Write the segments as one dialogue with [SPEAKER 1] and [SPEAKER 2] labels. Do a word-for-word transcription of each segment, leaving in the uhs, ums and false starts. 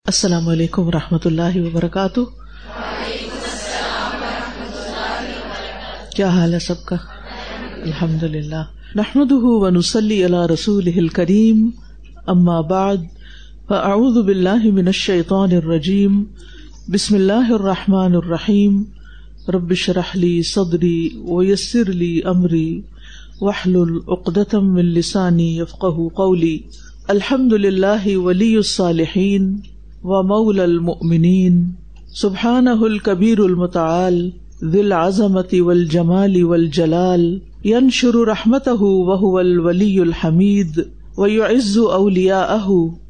[SPEAKER 1] السلام علیکم ورحمۃ اللہ وبرکاتہ۔ کیا حال ہے سب کا؟ الحمد للہ نحمده ونصلی علی رسولہ الکریم، اما بعد فاعوذ باللہ من الشیطان الرجیم، بسم اللہ الرحمن الرحیم، رب اشرح لی صدری ویسر لی امری واحلل عقدۃ من لسانی یفقہوا قولی۔ الحمد للہ ولی الصالحین ومولا المؤمنین، سبحانہ الکبیر المتعال، ذی العظمۃ والجمال والجلال، ینشر رحمتہ وہو الولی الحمید، ویعز اولیاءہ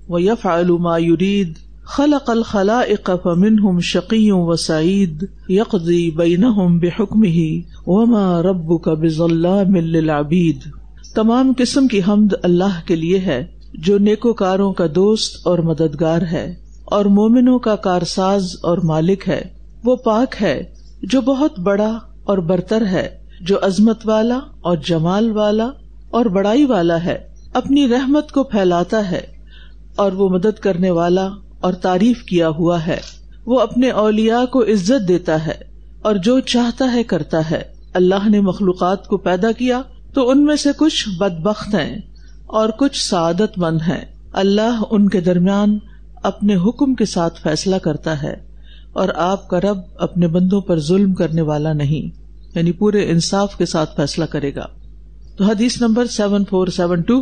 [SPEAKER 1] ویفعل ما یرید، خلق الخلائق فمنہم شقی وسعید، یقضی بینہم بحکمہ وما ربک بظلام للعبید۔ تمام قسم کی حمد اللہ کے لیے ہے جو نیکوکاروں کا دوست اور مددگار ہے اور مومنوں کا کارساز اور مالک ہے۔ وہ پاک ہے جو بہت بڑا اور برتر ہے، جو عظمت والا اور جمال والا اور بڑائی والا ہے، اپنی رحمت کو پھیلاتا ہے اور وہ مدد کرنے والا اور تعریف کیا ہوا ہے۔ وہ اپنے اولیاء کو عزت دیتا ہے اور جو چاہتا ہے کرتا ہے۔ اللہ نے مخلوقات کو پیدا کیا تو ان میں سے کچھ بدبخت ہیں اور کچھ سعادت مند ہیں۔ اللہ ان کے درمیان اپنے حکم کے ساتھ فیصلہ کرتا ہے اور آپ کا رب اپنے بندوں پر ظلم کرنے والا نہیں، یعنی پورے انصاف کے ساتھ فیصلہ کرے گا۔ تو حدیث نمبر سیون فور سیون ٹو،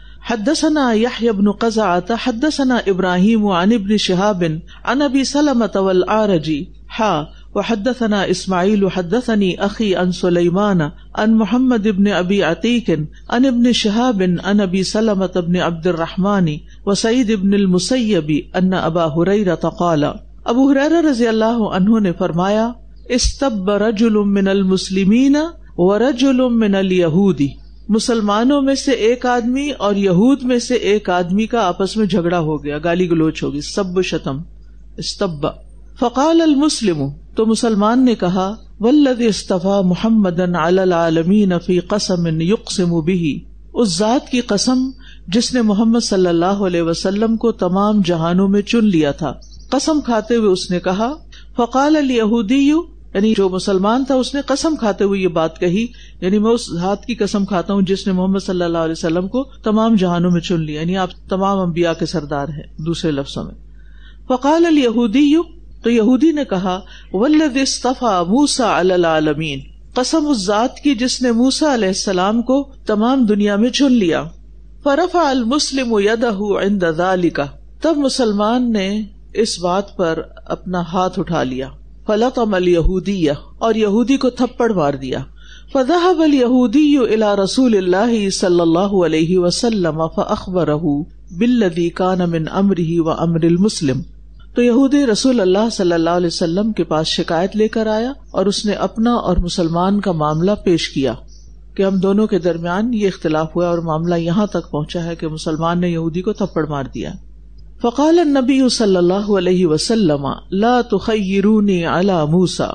[SPEAKER 1] حدثنا یحیی بن قزعۃ حدثنا ابراہیم عن ابن شہاب عن ابی سلمۃ والأعرج حا وحدثنا اسماعیل حدثنی اخی عن سلیمان عن محمد بن ابی عتیق عن ابن شہاب عن ابی سلمۃ بن عبد الرحمن وسعید بن المسیب ان ابا ہریرہ قال، ابو ہریرہ رضی اللہ عنہ نے فرمایا، استب رجل من المسلمین ورجل من الیہود، مسلمانوں میں سے ایک آدمی اور یہود میں سے ایک آدمی کا آپس میں جھگڑا ہو گیا، گالی گلوچ ہوگی، سب و شتم، استب۔ فقال المسلم، تو مسلمان نے کہا، والذی اصطفى محمدا علی العالمین فی قسم یقسم بہ، اس ذات کی قسم جس نے محمد صلی اللہ علیہ وسلم کو تمام جہانوں میں چن لیا تھا، قسم کھاتے ہوئے اس نے کہا۔ فقال الیہودی، یعنی جو مسلمان تھا اس نے قسم کھاتے ہوئے یہ بات کہی، یعنی میں اس ذات کی قسم کھاتا ہوں جس نے محمد صلی اللہ علیہ وسلم کو تمام جہانوں میں چن لیا، یعنی آپ تمام انبیاء کے سردار ہیں دوسرے لفظوں میں۔ فقال الیہودی، تو یہودی نے کہا، والذی اصطفى موسیٰ علی العالمین، قسم اس ذات کی جس نے موسیٰ علیہ السلام کو تمام دنیا میں چن لیا۔ فرفع المسلم یدہ عند ذلک، تب مسلمان نے اس بات پر اپنا ہاتھ اٹھا لیا۔ فلطم الیہودی، اور یہودی کو تھپڑ مار دیا۔ فذهب الیہودی الی رسول اللہ صلی اللہ علیہ وسلم فاخبرہ بالذی کان من امرہ وامر المسلم، تو یہودی رسول اللہ صلی اللہ علیہ وسلم کے پاس شکایت لے کر آیا اور اس نے اپنا اور مسلمان کا معاملہ پیش کیا کہ ہم دونوں کے درمیان یہ اختلاف ہوا اور معاملہ یہاں تک پہنچا ہے کہ مسلمان نے یہودی کو تھپڑ مار دیا۔ فقال النبی صلی اللہ علیہ وسلم لا تخیرونی علی موسیٰ،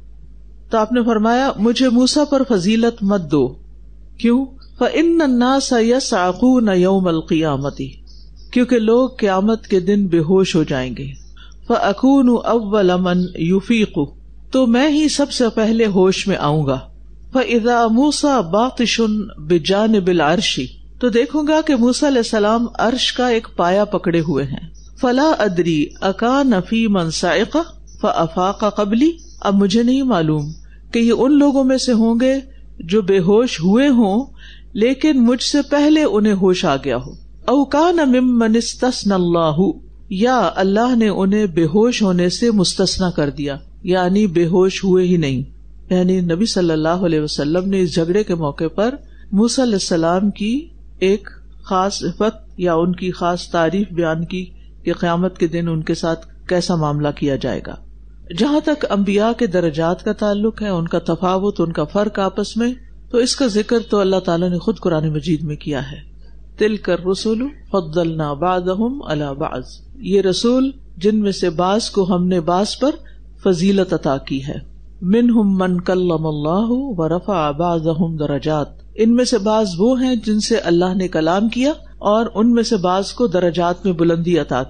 [SPEAKER 1] تو آپ نے فرمایا مجھے موسیٰ پر فضیلت مت دو، کیوں؟ فإن الناس یصعقون یوم القیامۃ، کیونکہ لوگ قیامت کے دن بے ہوش ہو جائیں گے۔ فأکون اول من یفیق، تو میں ہی سب سے پہلے ہوش میں آؤں گا۔ فإذا موسیٰ باطش بجانب العرش، تو دیکھوں گا کہ موسیٰ علیہ السلام عرش کا ایک پایا پکڑے ہوئے ہیں۔ فلا ادری اکان فی من صعق فافاق قبلی، اب مجھے نہیں معلوم کہ یہ ان لوگوں میں سے ہوں گے جو بے ہوش ہوئے ہوں لیکن مجھ سے پہلے انہیں ہوش آ گیا ہو، او کان ممن استثنى اللہ، یا اللہ نے انہیں بے ہوش ہونے سے مستثنی کر دیا، یعنی بے ہوش ہوئے ہی نہیں۔ یعنی نبی صلی اللہ علیہ وسلم نے اس جھگڑے کے موقع پر موسیٰ علیہ السلام کی ایک خاص صفت یا ان کی خاص تعریف بیان کی کہ قیامت کے دن ان کے ساتھ کیسا معاملہ کیا جائے گا۔ جہاں تک انبیاء کے درجات کا تعلق ہے، ان کا تفاوت، ان کا فرق آپس میں، تو اس کا ذکر تو اللہ تعالیٰ نے خود قرآن مجید میں کیا ہے۔ تلک الرسل فضلنا بعضهم علی بعض، یہ رسول جن میں سے بعض کو ہم نے بعض پر فضیلت عطا کی ہے۔ منہم من کلم اللہ ورفع بعضهم درجات، ان میں سے بعض وہ ہیں جن سے اللہ نے کلام کیا اور ان میں سے بعض کو درجات میں بلندی عطا کی۔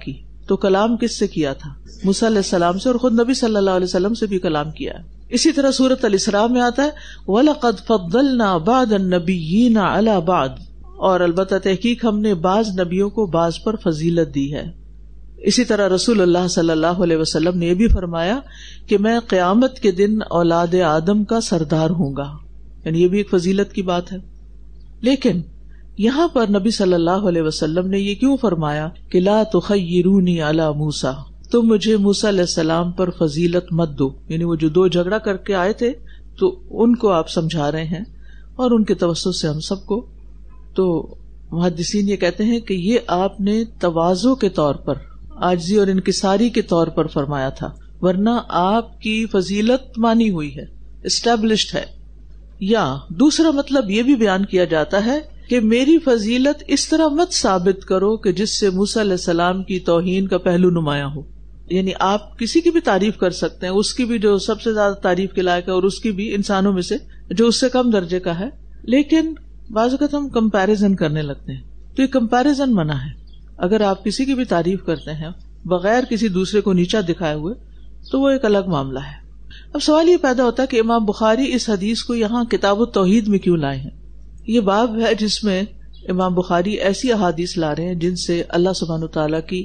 [SPEAKER 1] تو کلام کس سے کیا تھا؟ موسیٰ علیہ السلام سے، اور خود نبی صلی اللہ علیہ وسلم سے بھی کلام کیا ہے. اسی طرح سورۃ الاسراء میں آتا ہے وَلَقَدْ فَضَّلْنَا بَعْضَ النَّبِيِّينَ عَلَى بَعْضٍ، اور البتہ تحقیق ہم نے بعض نبیوں کو بعض پر فضیلت دی ہے. اسی طرح رسول اللہ صلی اللہ علیہ وسلم نے یہ بھی فرمایا کہ میں قیامت کے دن اولاد آدم کا سردار ہوں گا، یعنی یہ بھی ایک فضیلت کی بات ہے. لیکن یہاں پر نبی صلی اللہ علیہ وسلم نے یہ کیوں فرمایا کہ لا تخیرونی علی موسیٰ، تم مجھے موسیٰ علیہ السلام پر فضیلت مت دو، یعنی وہ جو دو جھگڑا کر کے آئے تھے تو ان کو آپ سمجھا رہے ہیں اور ان کے توسط سے ہم سب کو. تو محدثین یہ کہتے ہیں کہ یہ آپ نے تواضع کے طور پر، عاجزی اور انکساری کے طور پر فرمایا تھا، ورنہ آپ کی فضیلت مانی ہوئی ہے، اسٹیبلشڈ ہے. یا دوسرا مطلب یہ بھی بیان کیا جاتا ہے کہ میری فضیلت اس طرح مت ثابت کرو کہ جس سے موسیٰ علیہ السلام کی توہین کا پہلو نمایاں ہو. یعنی آپ کسی کی بھی تعریف کر سکتے ہیں، اس کی بھی جو سب سے زیادہ تعریف کے لائق ہے اور اس کی بھی انسانوں میں سے جو اس سے کم درجے کا ہے، لیکن بعض اوقات ہم کمپیریزن کرنے لگتے ہیں. تو یہ کمپیریزن منع ہے. اگر آپ کسی کی بھی تعریف کرتے ہیں بغیر کسی دوسرے کو نیچا دکھائے ہوئے تو وہ ایک الگ معاملہ ہے. اب سوال یہ پیدا ہوتا ہے کہ امام بخاری اس حدیث کو یہاں کتاب التوحید میں کیوں لائے ہیں؟ یہ باب ہے جس میں امام بخاری ایسی احادیث لا رہے ہیں جن سے اللہ سبحانہ وتعالیٰ کی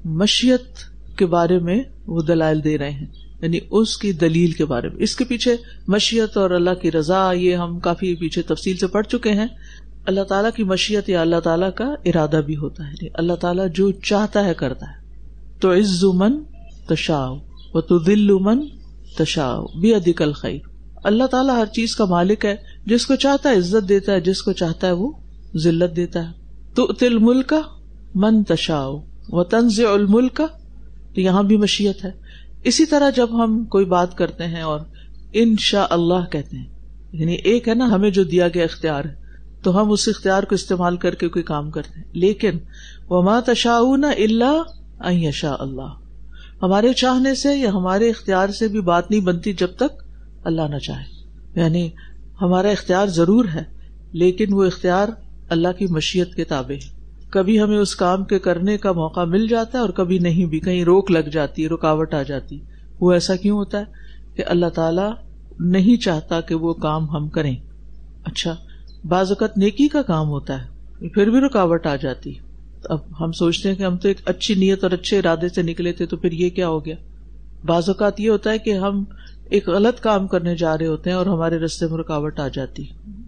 [SPEAKER 1] مشیت کے بارے میں وہ دلائل دے رہے ہیں، یعنی اس کی دلیل کے بارے میں. اس کے پیچھے مشیت اور اللہ کی رضا یہ ہم کافی پیچھے تفصیل سے پڑھ چکے ہیں. اللہ تعالیٰ کی مشیت یا اللہ تعالیٰ کا ارادہ بھی ہوتا ہے، اللہ تعالیٰ جو چاہتا ہے کرتا ہے. تو عز من تشاء و تذل من تشاء بیدک الخیر. اللہ تعالیٰ ہر چیز کا مالک ہے، جس کو چاہتا ہے عزت دیتا ہے، جس کو چاہتا ہے وہ ذلت دیتا ہے. تؤتی الملک من تشاء و تنزع الملک، تو یہاں بھی مشیت ہے. اسی طرح جب ہم کوئی بات کرتے ہیں اور انشاء اللہ کہتے ہیں، یعنی ایک ہے نا ہمیں جو دیا گیا اختیار ہے تو ہم اس اختیار کو استعمال کر کے کوئی کام کرتے ہیں. لیکن وما تشاءون الا ان یشاء اللہ، ہمارے چاہنے سے یا ہمارے اختیار سے بھی بات نہیں بنتی جب تک اللہ نہ چاہے. یعنی ہمارا اختیار ضرور ہے لیکن وہ اختیار اللہ کی مشیت کے تابع ہے. کبھی ہمیں اس کام کے کرنے کا موقع مل جاتا ہے اور کبھی نہیں بھی، کہیں روک لگ جاتی ہے، رکاوٹ آ جاتی. وہ ایسا کیوں ہوتا ہے کہ اللہ تعالیٰ نہیں چاہتا کہ وہ کام ہم کریں. اچھا، بعض اوقات نیکی کا کام ہوتا ہے پھر بھی رکاوٹ آ جاتی. اب ہم سوچتے ہیں کہ ہم تو ایک اچھی نیت اور اچھے ارادے سے نکلے تھے تو پھر یہ کیا ہو گیا. بعض اوقات یہ ہوتا ہے کہ ہم ایک غلط کام کرنے جا رہے ہوتے ہیں اور ہمارے راستے میں رکاوٹ آ جاتی.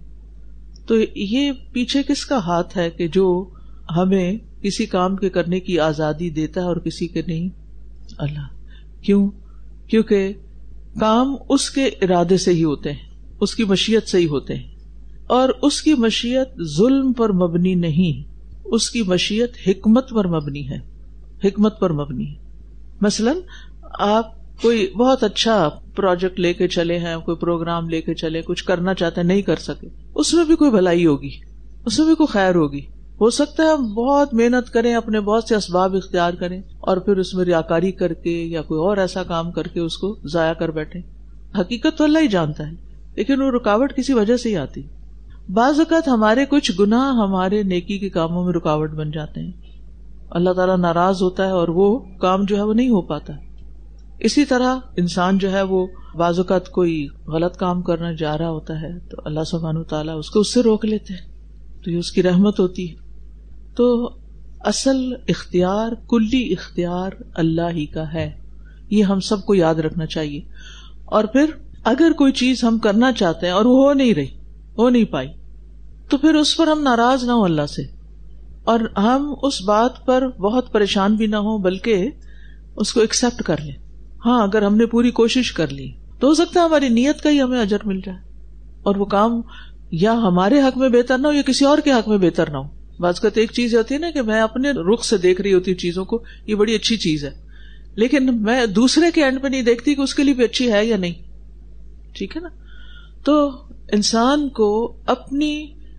[SPEAKER 1] تو یہ پیچھے کس کا ہاتھ ہے کہ جو ہمیں کسی کام کے کرنے کی آزادی دیتا ہے اور کسی کے نہیں؟ اللہ. کیوں؟ کیونکہ کام اس کے ارادے سے ہی ہوتے ہیں، اس کی مشیت سے ہی ہوتے ہیں، اور اس کی مشیت ظلم پر مبنی نہیں، اس کی مشیت حکمت پر مبنی ہے، حکمت پر مبنی ہے. مثلاً آپ کوئی بہت اچھا پروجیکٹ لے کے چلے ہیں، کوئی پروگرام لے کے چلے، کچھ کرنا چاہتے ہیں، نہیں کر سکے، اس میں بھی کوئی بھلائی ہوگی، اس میں بھی کوئی خیر ہوگی. ہو سکتا ہے ہم بہت محنت کریں، اپنے بہت سے اسباب اختیار کریں اور پھر اس میں ریاکاری کر کے یا کوئی اور ایسا کام کر کے اس کو ضائع کر بیٹھیں. حقیقت تو اللہ ہی جانتا ہے، لیکن وہ رکاوٹ کسی وجہ سے ہی آتی. بعض اوقات ہمارے کچھ گناہ ہمارے نیکی کے کاموں میں رکاوٹ بن جاتے ہیں، اللہ تعالیٰ ناراض ہوتا ہے اور وہ کام جو ہے وہ نہیں ہو پاتا. اسی طرح انسان جو ہے وہ بعض اوقات کوئی غلط کام کرنے جا رہا ہوتا ہے تو اللہ سبحانہ وتعالیٰ اس کو اس سے روک لیتے ہیں، تو یہ اس کی رحمت ہوتی ہے. تو اصل اختیار، کلی اختیار اللہ ہی کا ہے، یہ ہم سب کو یاد رکھنا چاہیے. اور پھر اگر کوئی چیز ہم کرنا چاہتے ہیں اور وہ ہو نہیں رہی، ہو نہیں پائی، تو پھر اس پر ہم ناراض نہ ہوں اللہ سے، اور ہم اس بات پر بہت پریشان بھی نہ ہوں، بلکہ اس کو ایکسپٹ کر لیں. ہاں، اگر ہم نے پوری کوشش کر لی تو ہو سکتا ہے ہماری نیت کا ہی ہمیں اجر مل جائے اور وہ کام یا ہمارے حق میں بہتر نہ ہو یا کسی اور کے حق میں بہتر نہ ہو. بعض کا تو ایک چیز ہوتی ہے نا کہ میں اپنے رخ سے دیکھ رہی ہوتی ہوں چیزوں کو، یہ بڑی اچھی چیز ہے، لیکن میں دوسرے کے اینڈ پہ نہیں دیکھتی کہ اس کے لیے بھی اچھی ہے یا نہیں. ٹھیک ہے نا؟ تو انسان کو اپنی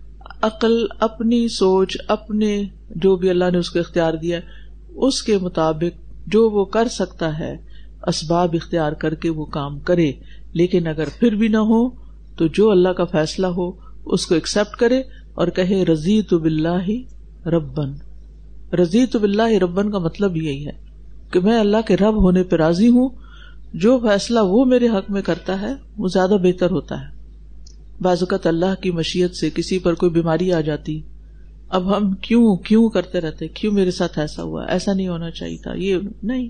[SPEAKER 1] عقل، اپنی سوچ، اپنے جو بھی اللہ نے اس کو اختیار دیا ہے اس کے مطابق جو وہ کر سکتا ہے اسباب اختیار کر کے وہ کام کرے. لیکن اگر پھر بھی نہ ہو تو جو اللہ کا فیصلہ ہو اس کو ایکسپٹ کرے اور کہے رضیت باللہ ربن. رضیت باللہ ربن کا مطلب یہی ہے کہ میں اللہ کے رب ہونے پہ راضی ہوں، جو فیصلہ وہ میرے حق میں کرتا ہے وہ زیادہ بہتر ہوتا ہے۔ بعض اوقات اللہ کی مشیت سے کسی پر کوئی بیماری آ جاتی، اب ہم کیوں کیوں کرتے رہتے، کیوں میرے ساتھ ایسا ہوا، ایسا نہیں ہونا چاہیے تھا، یہ نہیں،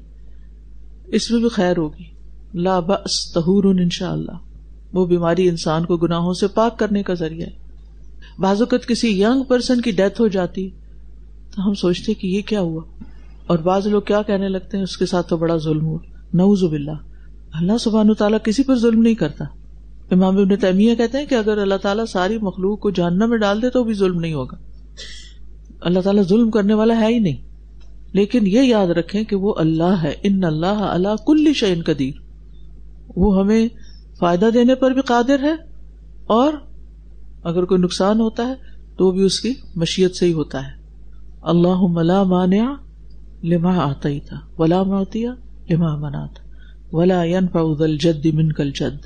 [SPEAKER 1] اس میں بھی خیر ہوگی، لا بأس طہور انشاءاللہ۔ وہ بیماری انسان کو گناہوں سے پاک کرنے کا ذریعہ ہے۔ بعض اوقات کسی ینگ پرسن کی ڈیتھ ہو جاتی تو ہم سوچتے کہ یہ کیا ہوا، اور بعض لوگ کیا کہنے لگتے ہیں، اس کے ساتھ تو بڑا ظلم ہوا، نعوذ باللہ۔ اللہ سبحانہ تعالیٰ کسی پر ظلم نہیں کرتا۔ امام ابن تیمیہ کہتے ہیں کہ اگر اللہ تعالیٰ ساری مخلوق کو جہنم میں ڈال دے تو بھی ظلم نہیں ہوگا، اللہ تعالیٰ ظلم کرنے والا ہے ہی نہیں۔ لیکن یہ یاد رکھیں کہ وہ اللہ ہے، ان اللہ علی کل شیء قدیر، وہ ہمیں فائدہ دینے پر بھی قادر ہے، اور اگر کوئی نقصان ہوتا ہے تو وہ بھی اس کی مشیت سے ہی ہوتا ہے۔ اللہم لا مانع لما اعطیت ولا معطی لما منعت ولا ينفع ذا الجد منک الجد۔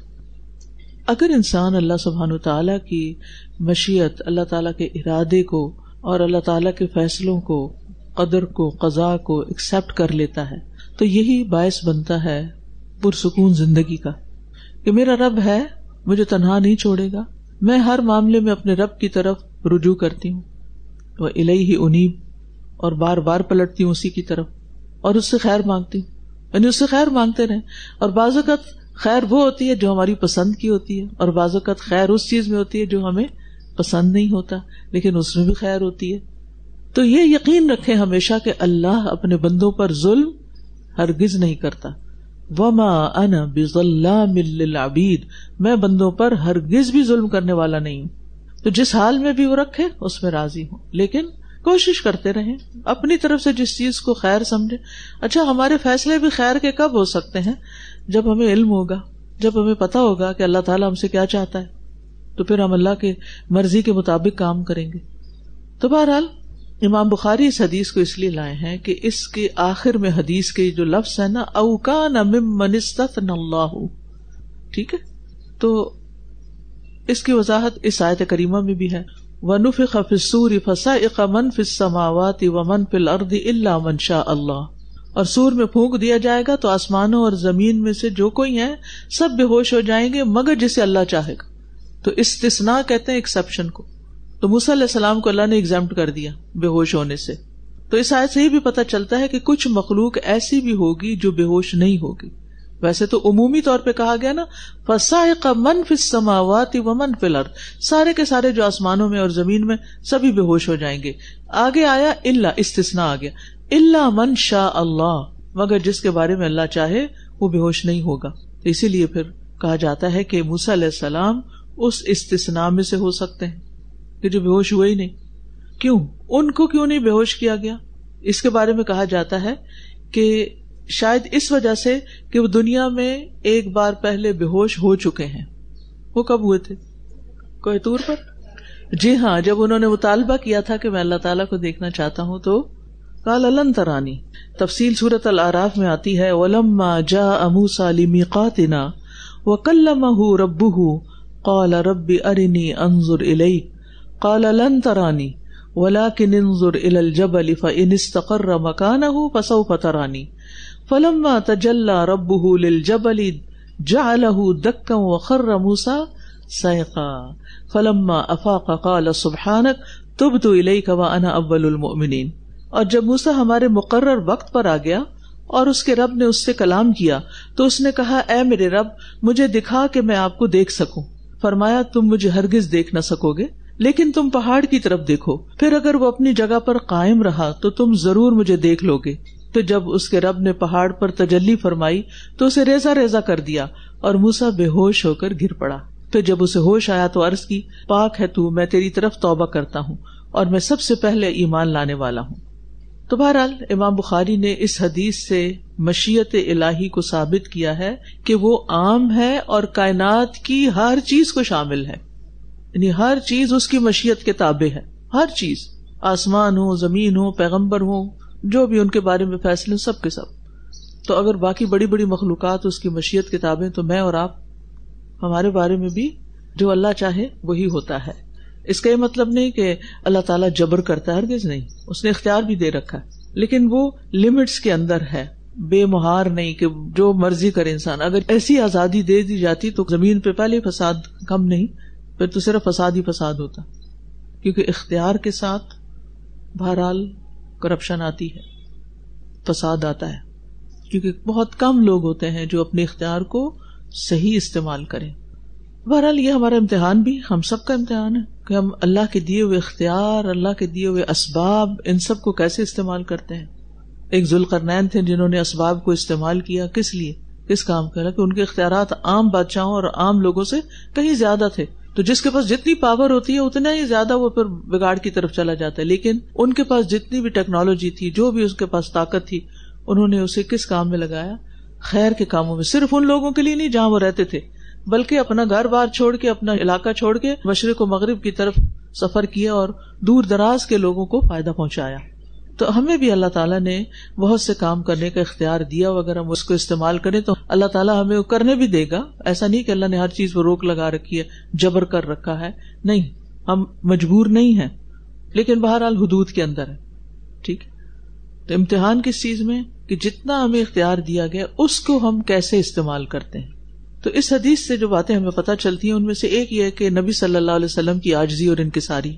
[SPEAKER 1] اگر انسان اللہ سبحانہ تعالیٰ کی مشیت، اللہ تعالیٰ کے ارادے کو اور اللہ تعالیٰ کے فیصلوں کو، قدر کو، قضاء کو ایکسپٹ کر لیتا ہے تو یہی باعث بنتا ہے پرسکون زندگی کا، کہ میرا رب ہے، مجھے تنہا نہیں چھوڑے گا، میں ہر معاملے میں اپنے رب کی طرف رجوع کرتی ہوں، وَإِلَيْهِ أُنِيبُ، اور بار بار پلٹتی ہوں اسی کی طرف، اور اس سے خیر مانگتی ہوں، یعنی اس سے خیر مانگتے رہیں۔ اور بعض اوقات خیر وہ ہوتی ہے جو ہماری پسند کی ہوتی ہے، اور بعض اوقات خیر اس چیز میں ہوتی ہے جو ہمیں پسند نہیں ہوتا، لیکن اس میں بھی خیر ہوتی ہے۔ تو یہ یقین رکھیں ہمیشہ کہ اللہ اپنے بندوں پر ظلم ہرگز نہیں کرتا۔ وما انا بظلام للعبید، میں بندوں پر ہرگز بھی ظلم کرنے والا نہیں ہوں۔ تو جس حال میں بھی وہ رکھے اس میں راضی ہوں، لیکن کوشش کرتے رہیں اپنی طرف سے جس چیز کو خیر سمجھے۔ اچھا، ہمارے فیصلے بھی خیر کے کب ہو سکتے ہیں؟ جب ہمیں علم ہوگا، جب ہمیں پتا ہوگا کہ اللہ تعالیٰ ہم سے کیا چاہتا ہے، تو پھر ہم اللہ کے مرضی کے مطابق کام کریں گے۔ تو بہرحال امام بخاری اس حدیث کو اس لیے لائے ہیں کہ اس کے آخر میں حدیث کے جو لفظ ہے نا، او کان ممن استثنى اللہ، ٹھیک ہے، تو اس کی وضاحت اس آیت کریمہ میں بھی ہے، وَنُفِخَ فِي الصُّورِ فَصَعِقَ مَن فِي السَّمَاوَاتِ وَمَن فِي الْأَرْضِ إِلَّا مَن شَاءَ اللَّهُ، اور سور میں پھونک دیا جائے گا تو آسمانوں اور زمین میں سے جو کوئی ہیں سب بے ہوش ہو جائیں گے مگر جسے اللہ چاہے گا۔ تو استثناء کہتے ہیں ایکسپشن کو، تو موسیٰ علیہ السلام کو اللہ نے ایگزامپٹ کر دیا بے ہوش ہونے سے۔ تو اس آیت سے ہی بھی پتہ چلتا ہے کہ کچھ مخلوق ایسی بھی ہوگی جو بے ہوش نہیں ہوگی۔ ویسے تو عمومی طور پہ کہا گیا نا، فَصَعِقَ مَن فِي السَّمَاوَاتِ وَمَن فِي الْأَرْضِ، سارے کے سارے جو آسمانوں میں اور زمین میں سبھی بے ہوش ہو جائیں گے۔ آگے آیا الا، استثناء آ گیا، الا من شاء اللہ، مگر جس کے بارے میں اللہ چاہے وہ بے ہوش نہیں ہوگا۔ تو اسی لیے پھر کہا جاتا ہے کہ موسیٰ علیہ السلام اس استثناء میں سے ہو سکتے ہیں کہ جو بے ہوش ہوئے ہی نہیں۔ کیوں ان کو کیوں نہیں بے ہوش کیا گیا؟ اس کے بارے میں کہا جاتا ہے کہ شاید اس وجہ سے کہ وہ دنیا میں ایک بار پہلے بے ہوش ہو چکے ہیں۔ وہ کب ہوئے تھے؟ کوہ طور پر؟ جی ہاں، جب انہوں نے مطالبہ کیا تھا کہ میں اللہ تعالیٰ کو دیکھنا چاہتا ہوں، تو قال لن ترانی، تفصیل سورۃ الاعراف میں آتی ہے، وَلَمَّا جَاءَ مُوسَىٰ لِمِيقَاتِنَا وَكَلَّمَهُ رَبُّهُ قَالَ رَبِّ أَرِنِي أَنظُرْ إِلَيْكَ قَالَ لَن تَرَانِي وَلَكِنِ انظُرْ إِلَى الْجَبَلِ فَإِنِ اسْتَقَرَّ مَكَانَهُ فَسَوْفَ تَرَانِي فَلَمَّا تَجَلَّى رَبُّهُ لِلْجَبَلِ جَعَلَهُ دَكًّا وَخَرَّ مُوسَىٰ صَعِقًا فَلَمَّا أَفَاقَ قَالَ سُبْحَانَكَ تُبْتُ إِلَيْكَ وَأَنَا أَوَّلُ الْمُؤْمِنِينَ۔ اور جب موسیٰ ہمارے مقرر وقت پر آ گیا اور اس کے رب نے اس سے کلام کیا تو اس نے کہا، اے میرے رب، مجھے دکھا کہ میں آپ کو دیکھ سکوں۔ فرمایا، تم مجھے ہرگز دیکھ نہ سکو گے، لیکن تم پہاڑ کی طرف دیکھو، پھر اگر وہ اپنی جگہ پر قائم رہا تو تم ضرور مجھے دیکھ لو گے۔ تو جب اس کے رب نے پہاڑ پر تجلی فرمائی تو اسے ریزہ ریزہ کر دیا اور موسیٰ بے ہوش ہو کر گر پڑا۔ پھر جب اسے ہوش آیا تو عرض کی، پاک ہے تو، میں تیری طرف توبہ کرتا ہوں اور میں سب سے پہلے ایمان لانے والا ہوں۔ تو بہرحال امام بخاری نے اس حدیث سے مشیت الہی کو ثابت کیا ہے کہ وہ عام ہے اور کائنات کی ہر چیز کو شامل ہے، یعنی ہر چیز اس کی مشیت کے تابع ہے، ہر چیز، آسمان ہو، زمین ہو، پیغمبر ہو، جو بھی ان کے بارے میں فیصلے سب کے سب۔ تو اگر باقی بڑی بڑی مخلوقات اس کی مشیت کے تابع، تو میں اور آپ ہمارے بارے میں بھی جو اللہ چاہے وہی ہوتا ہے۔ اس کا یہ مطلب نہیں کہ اللہ تعالیٰ جبر کرتا ہے، ہرگز نہیں، اس نے اختیار بھی دے رکھا ہے، لیکن وہ لمٹس کے اندر ہے۔ بے مہار نہیں کہ جو مرضی کرے انسان. اگر ایسی آزادی دے دی جاتی تو زمین پہ پہلے فساد کم نہیں, پھر تو صرف فساد ہی فساد ہوتا, کیونکہ اختیار کے ساتھ بہرحال کرپشن آتی ہے, فساد آتا ہے, کیونکہ بہت کم لوگ ہوتے ہیں جو اپنے اختیار کو صحیح استعمال کریں. بہرحال یہ ہمارا امتحان بھی, ہم سب کا امتحان ہے کہ ہم اللہ کے دیے ہوئے اختیار, اللہ کے دیے ہوئے اسباب, ان سب کو کیسے استعمال کرتے ہیں. ایک ذوالقرنین تھے جنہوں نے اسباب کو استعمال کیا, کس لیے, کس کام کے لیے, کہ ان کے اختیارات عام بادشاہوں اور عام لوگوں سے کہیں زیادہ تھے, تو جس کے پاس جتنی پاور ہوتی ہے اتنا ہی زیادہ وہ پھر بگاڑ کی طرف چلا جاتا ہے. لیکن ان کے پاس جتنی بھی ٹیکنالوجی تھی, جو بھی اس کے پاس طاقت تھی, انہوں نے اسے کس کام میں لگایا, خیر کے کاموں میں. صرف ان لوگوں کے لیے نہیں جہاں وہ رہتے تھے, بلکہ اپنا گھر بار چھوڑ کے, اپنا علاقہ چھوڑ کے مشرق و مغرب کی طرف سفر کیا اور دور دراز کے لوگوں کو فائدہ پہنچایا. تو ہمیں بھی اللہ تعالیٰ نے بہت سے کام کرنے کا اختیار دیا, اگر ہم اس کو استعمال کریں تو اللہ تعالیٰ ہمیں کرنے بھی دے گا. ایسا نہیں کہ اللہ نے ہر چیز پر روک لگا رکھی ہے, جبر کر رکھا ہے, نہیں, ہم مجبور نہیں ہیں, لیکن بہرحال حدود کے اندر ہے. ٹھیک ہے, تو امتحان کس چیز میں, کہ جتنا ہمیں اختیار دیا گیا اس کو ہم کیسے استعمال کرتے ہیں. تو اس حدیث سے جو باتیں ہمیں پتہ چلتی ہیں ان میں سے ایک یہ ہے کہ نبی صلی اللہ علیہ وسلم کی عاجزی اور انکساری.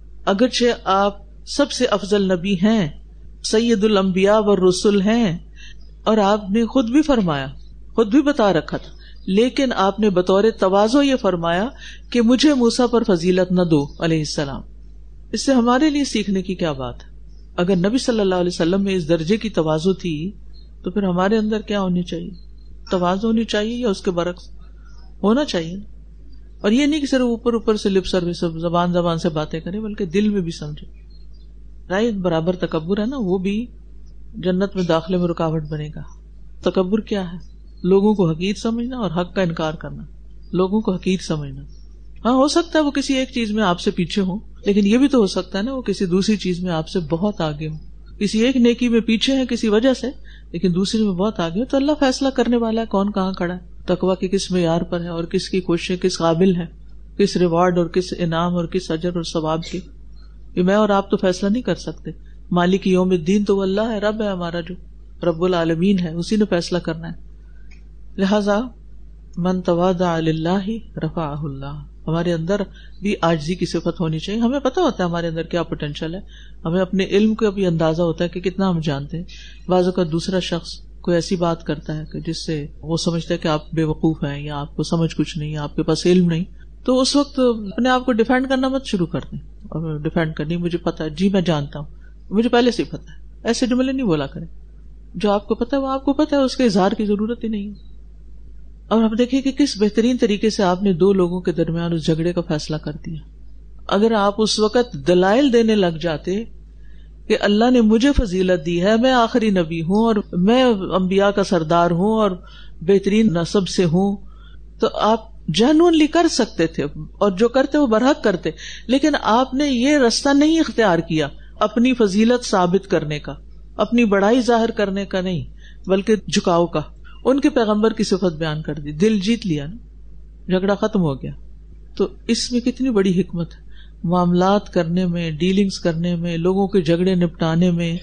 [SPEAKER 1] اگرچہ آپ سب سے افضل نبی ہیں, سید الانبیاء والرسل ہیں, اور آپ نے خود بھی فرمایا, خود بھی بتا رکھا تھا, لیکن آپ نے بطور تواضع یہ فرمایا کہ مجھے موسیٰ پر فضیلت نہ دو علیہ السلام. اس سے ہمارے لیے سیکھنے کی کیا بات ہے؟ اگر نبی صلی اللہ علیہ وسلم میں اس درجے کی تواضع تھی تو پھر ہمارے اندر کیا ہونی چاہیے, تواضع ہونی چاہیے, یا اس کے برعکس ہونا چاہیے. اور یہ نہیں کہ صرف اوپر اوپر سے لپ سروس, زبان زبان سے باتیں کریں, بلکہ دل میں بھی سمجھے. رائٹ, برابر تکبر ہے نا, وہ بھی جنت میں داخلے میں رکاوٹ بنے گا. تکبر کیا ہے؟ لوگوں کو حقیر سمجھنا اور حق کا انکار کرنا, لوگوں کو حقیر سمجھنا. ہاں, ہو سکتا ہے وہ کسی ایک چیز میں آپ سے پیچھے ہوں, لیکن یہ بھی تو ہو سکتا ہے نا وہ کسی دوسری چیز میں آپ سے بہت آگے ہوں. کسی ایک نیکی میں پیچھے ہیں کسی وجہ سے, لیکن دوسری میں بہت آگے ہوں. تو اللہ فیصلہ کرنے والا ہے کون کہاں کھڑا ہے, تقویٰ کے کس معیار پر ہے, اور کس کی کوششیں کس قابل ہے, کس ریوارڈ اور کس انعام اور کس اجر اور ثواب کی. یہ میں اور آپ تو فیصلہ نہیں کر سکتے. مالک یوم الدین تو اللہ ہے, رب ہے ہمارا, جو رب العالمین ہے, اسی نے فیصلہ کرنا ہے. لہذا من تواضع للہ رفعہ اللہ, ہمارے اندر بھی عاجزی کی صفت ہونی چاہیے. ہمیں پتہ ہوتا ہے ہمارے اندر کیا پوٹینشیل ہے, ہمیں اپنے علم کا بھی اندازہ ہوتا ہے کہ کتنا ہم جانتے ہیں. بعض اوقات دوسرا شخص کوئی ایسی بات کرتا ہے کہ جس سے وہ سمجھتا ہے کہ آپ بے وقوف ہیں, یا آپ کو سمجھ کچھ نہیں, یا آپ کے پاس علم نہیں, تو اس وقت اپنے آپ کو ڈیفینڈ کرنا مت شروع کر دیں. اور ڈیفینڈ کرنی, مجھے پتا ہے, جی میں جانتا ہوں, مجھے پہلے سے ہی پتا ہے, ایسے جملے نہیں بولا کریں. جو آپ کو پتا ہے وہ آپ کو پتا ہے, اس کے اظہار کی ضرورت ہی نہیں. اور آپ دیکھیں کہ کس بہترین طریقے سے آپ نے دو لوگوں کے درمیان اس جھگڑے کا فیصلہ کر دیا. اگر آپ اس وقت دلائل دینے لگ جاتے کہ اللہ نے مجھے فضیلت دی ہے, میں آخری نبی ہوں, اور میں انبیاء کا سردار ہوں, اور بہترین نسب سے ہوں, تو آپ جینوئنلی کر سکتے تھے, اور جو کرتے وہ برحق کرتے. لیکن آپ نے یہ رستہ نہیں اختیار کیا اپنی فضیلت ثابت کرنے کا, اپنی بڑائی ظاہر کرنے کا نہیں, بلکہ جھکاؤ کا. ان کے پیغمبر کی صفت بیان کر دی, دل جیت لیا نا, جھگڑا ختم ہو گیا. تو اس میں کتنی بڑی حکمت ہے, معاملات کرنے میں, ڈیلنگز کرنے میں, لوگوں کے جھگڑے نپٹانے میں.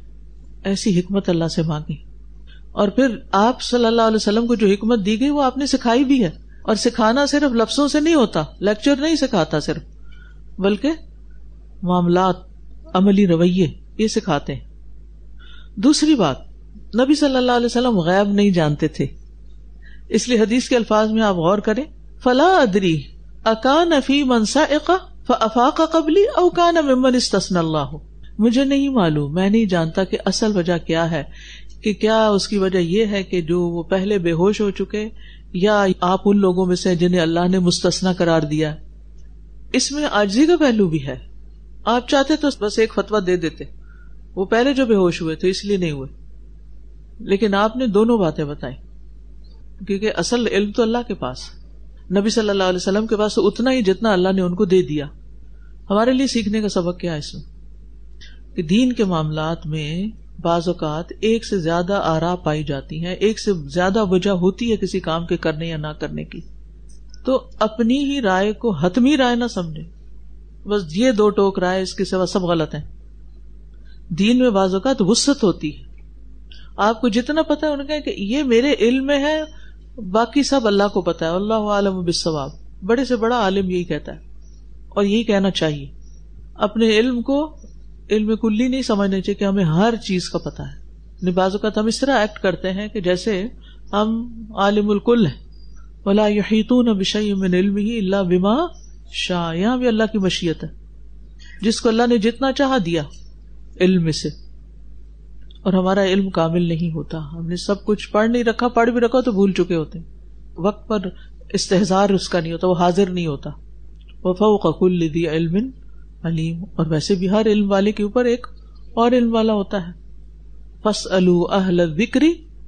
[SPEAKER 1] ایسی حکمت اللہ سے مانگی. اور پھر آپ صلی اللہ علیہ وسلم کو جو حکمت دی گئی وہ آپ نے سکھائی بھی ہے. اور سکھانا صرف لفظوں سے نہیں ہوتا, لیکچر نہیں سکھاتا صرف, بلکہ معاملات, عملی رویے, یہ سکھاتے ہیں. دوسری بات, نبی صلی اللہ علیہ وسلم غیب نہیں جانتے تھے, اس لیے حدیث کے الفاظ میں آپ غور کریں, فلا ادری اکان فی من سائق فافاق قبلی او کان ممن استثنى اللہ, مجھے نہیں معلوم, میں نہیں جانتا کہ اصل وجہ کیا ہے, کہ کیا اس کی وجہ یہ ہے کہ جو وہ پہلے بے ہوش ہو چکے, یا آپ ان لوگوں میں سے جنہیں اللہ نے مستثنیٰ قرار دیا. اس میں عاجزی کا پہلو بھی ہے. آپ چاہتے تو بس ایک فتویٰ دے دیتے, وہ پہلے جو بے ہوش ہوئے تھے اس لیے نہیں ہوئے, لیکن آپ نے دونوں باتیں بتائی, کیونکہ اصل علم تو اللہ کے پاس, نبی صلی اللہ علیہ وسلم کے پاس اتنا ہی جتنا اللہ نے ان کو دے دیا. ہمارے لیے سیکھنے کا سبق کیا ہے اس میں, کہ دین کے معاملات میں بعض اوقات ایک سے زیادہ آراء پائی جاتی ہیں, ایک سے زیادہ وجہ ہوتی ہے کسی کام کے کرنے یا نہ کرنے کی. تو اپنی ہی رائے کو حتمی رائے نہ سمجھے, بس یہ دو ٹوک رائے, اس کے سوا سب غلط ہیں. دین میں بعض اوقات وسعت ہوتی ہے, آپ کو جتنا پتا ہے انہوں نے کہا کہ یہ میرے علم میں ہے، باقی سب اللہ کو پتا ہے، اللہ عالم بالصواب. بڑے سے بڑا عالم یہی کہتا ہے اور یہی کہنا چاہیے. اپنے علم کو علم کلی نہیں سمجھنا چاہیے کہ ہمیں ہر چیز کا پتا ہے. بعض اوقات ہم اس طرح ایکٹ کرتے ہیں کہ جیسے ہم عالم الکل ہیں. ولا یحیطون بشیء من علمہ الا بما شاء. یہاں بھی اللہ کی مشیت ہے، جس کو اللہ نے جتنا چاہا دیا علم میں سے. اور ہمارا علم کامل نہیں ہوتا، ہم نے سب کچھ پڑھ نہیں رکھا، پڑھ بھی رکھا تو بھول چکے ہوتے ہیں. وقت پر استحضار اس کا نہیں ہوتا، وہ حاضر نہیں ہوتا. وفوق کل ذی علم علیم. اور ویسے بھی ہر علم والے کے اوپر ایک اور علم والا ہوتا ہے. فاسألوا اہل الذکر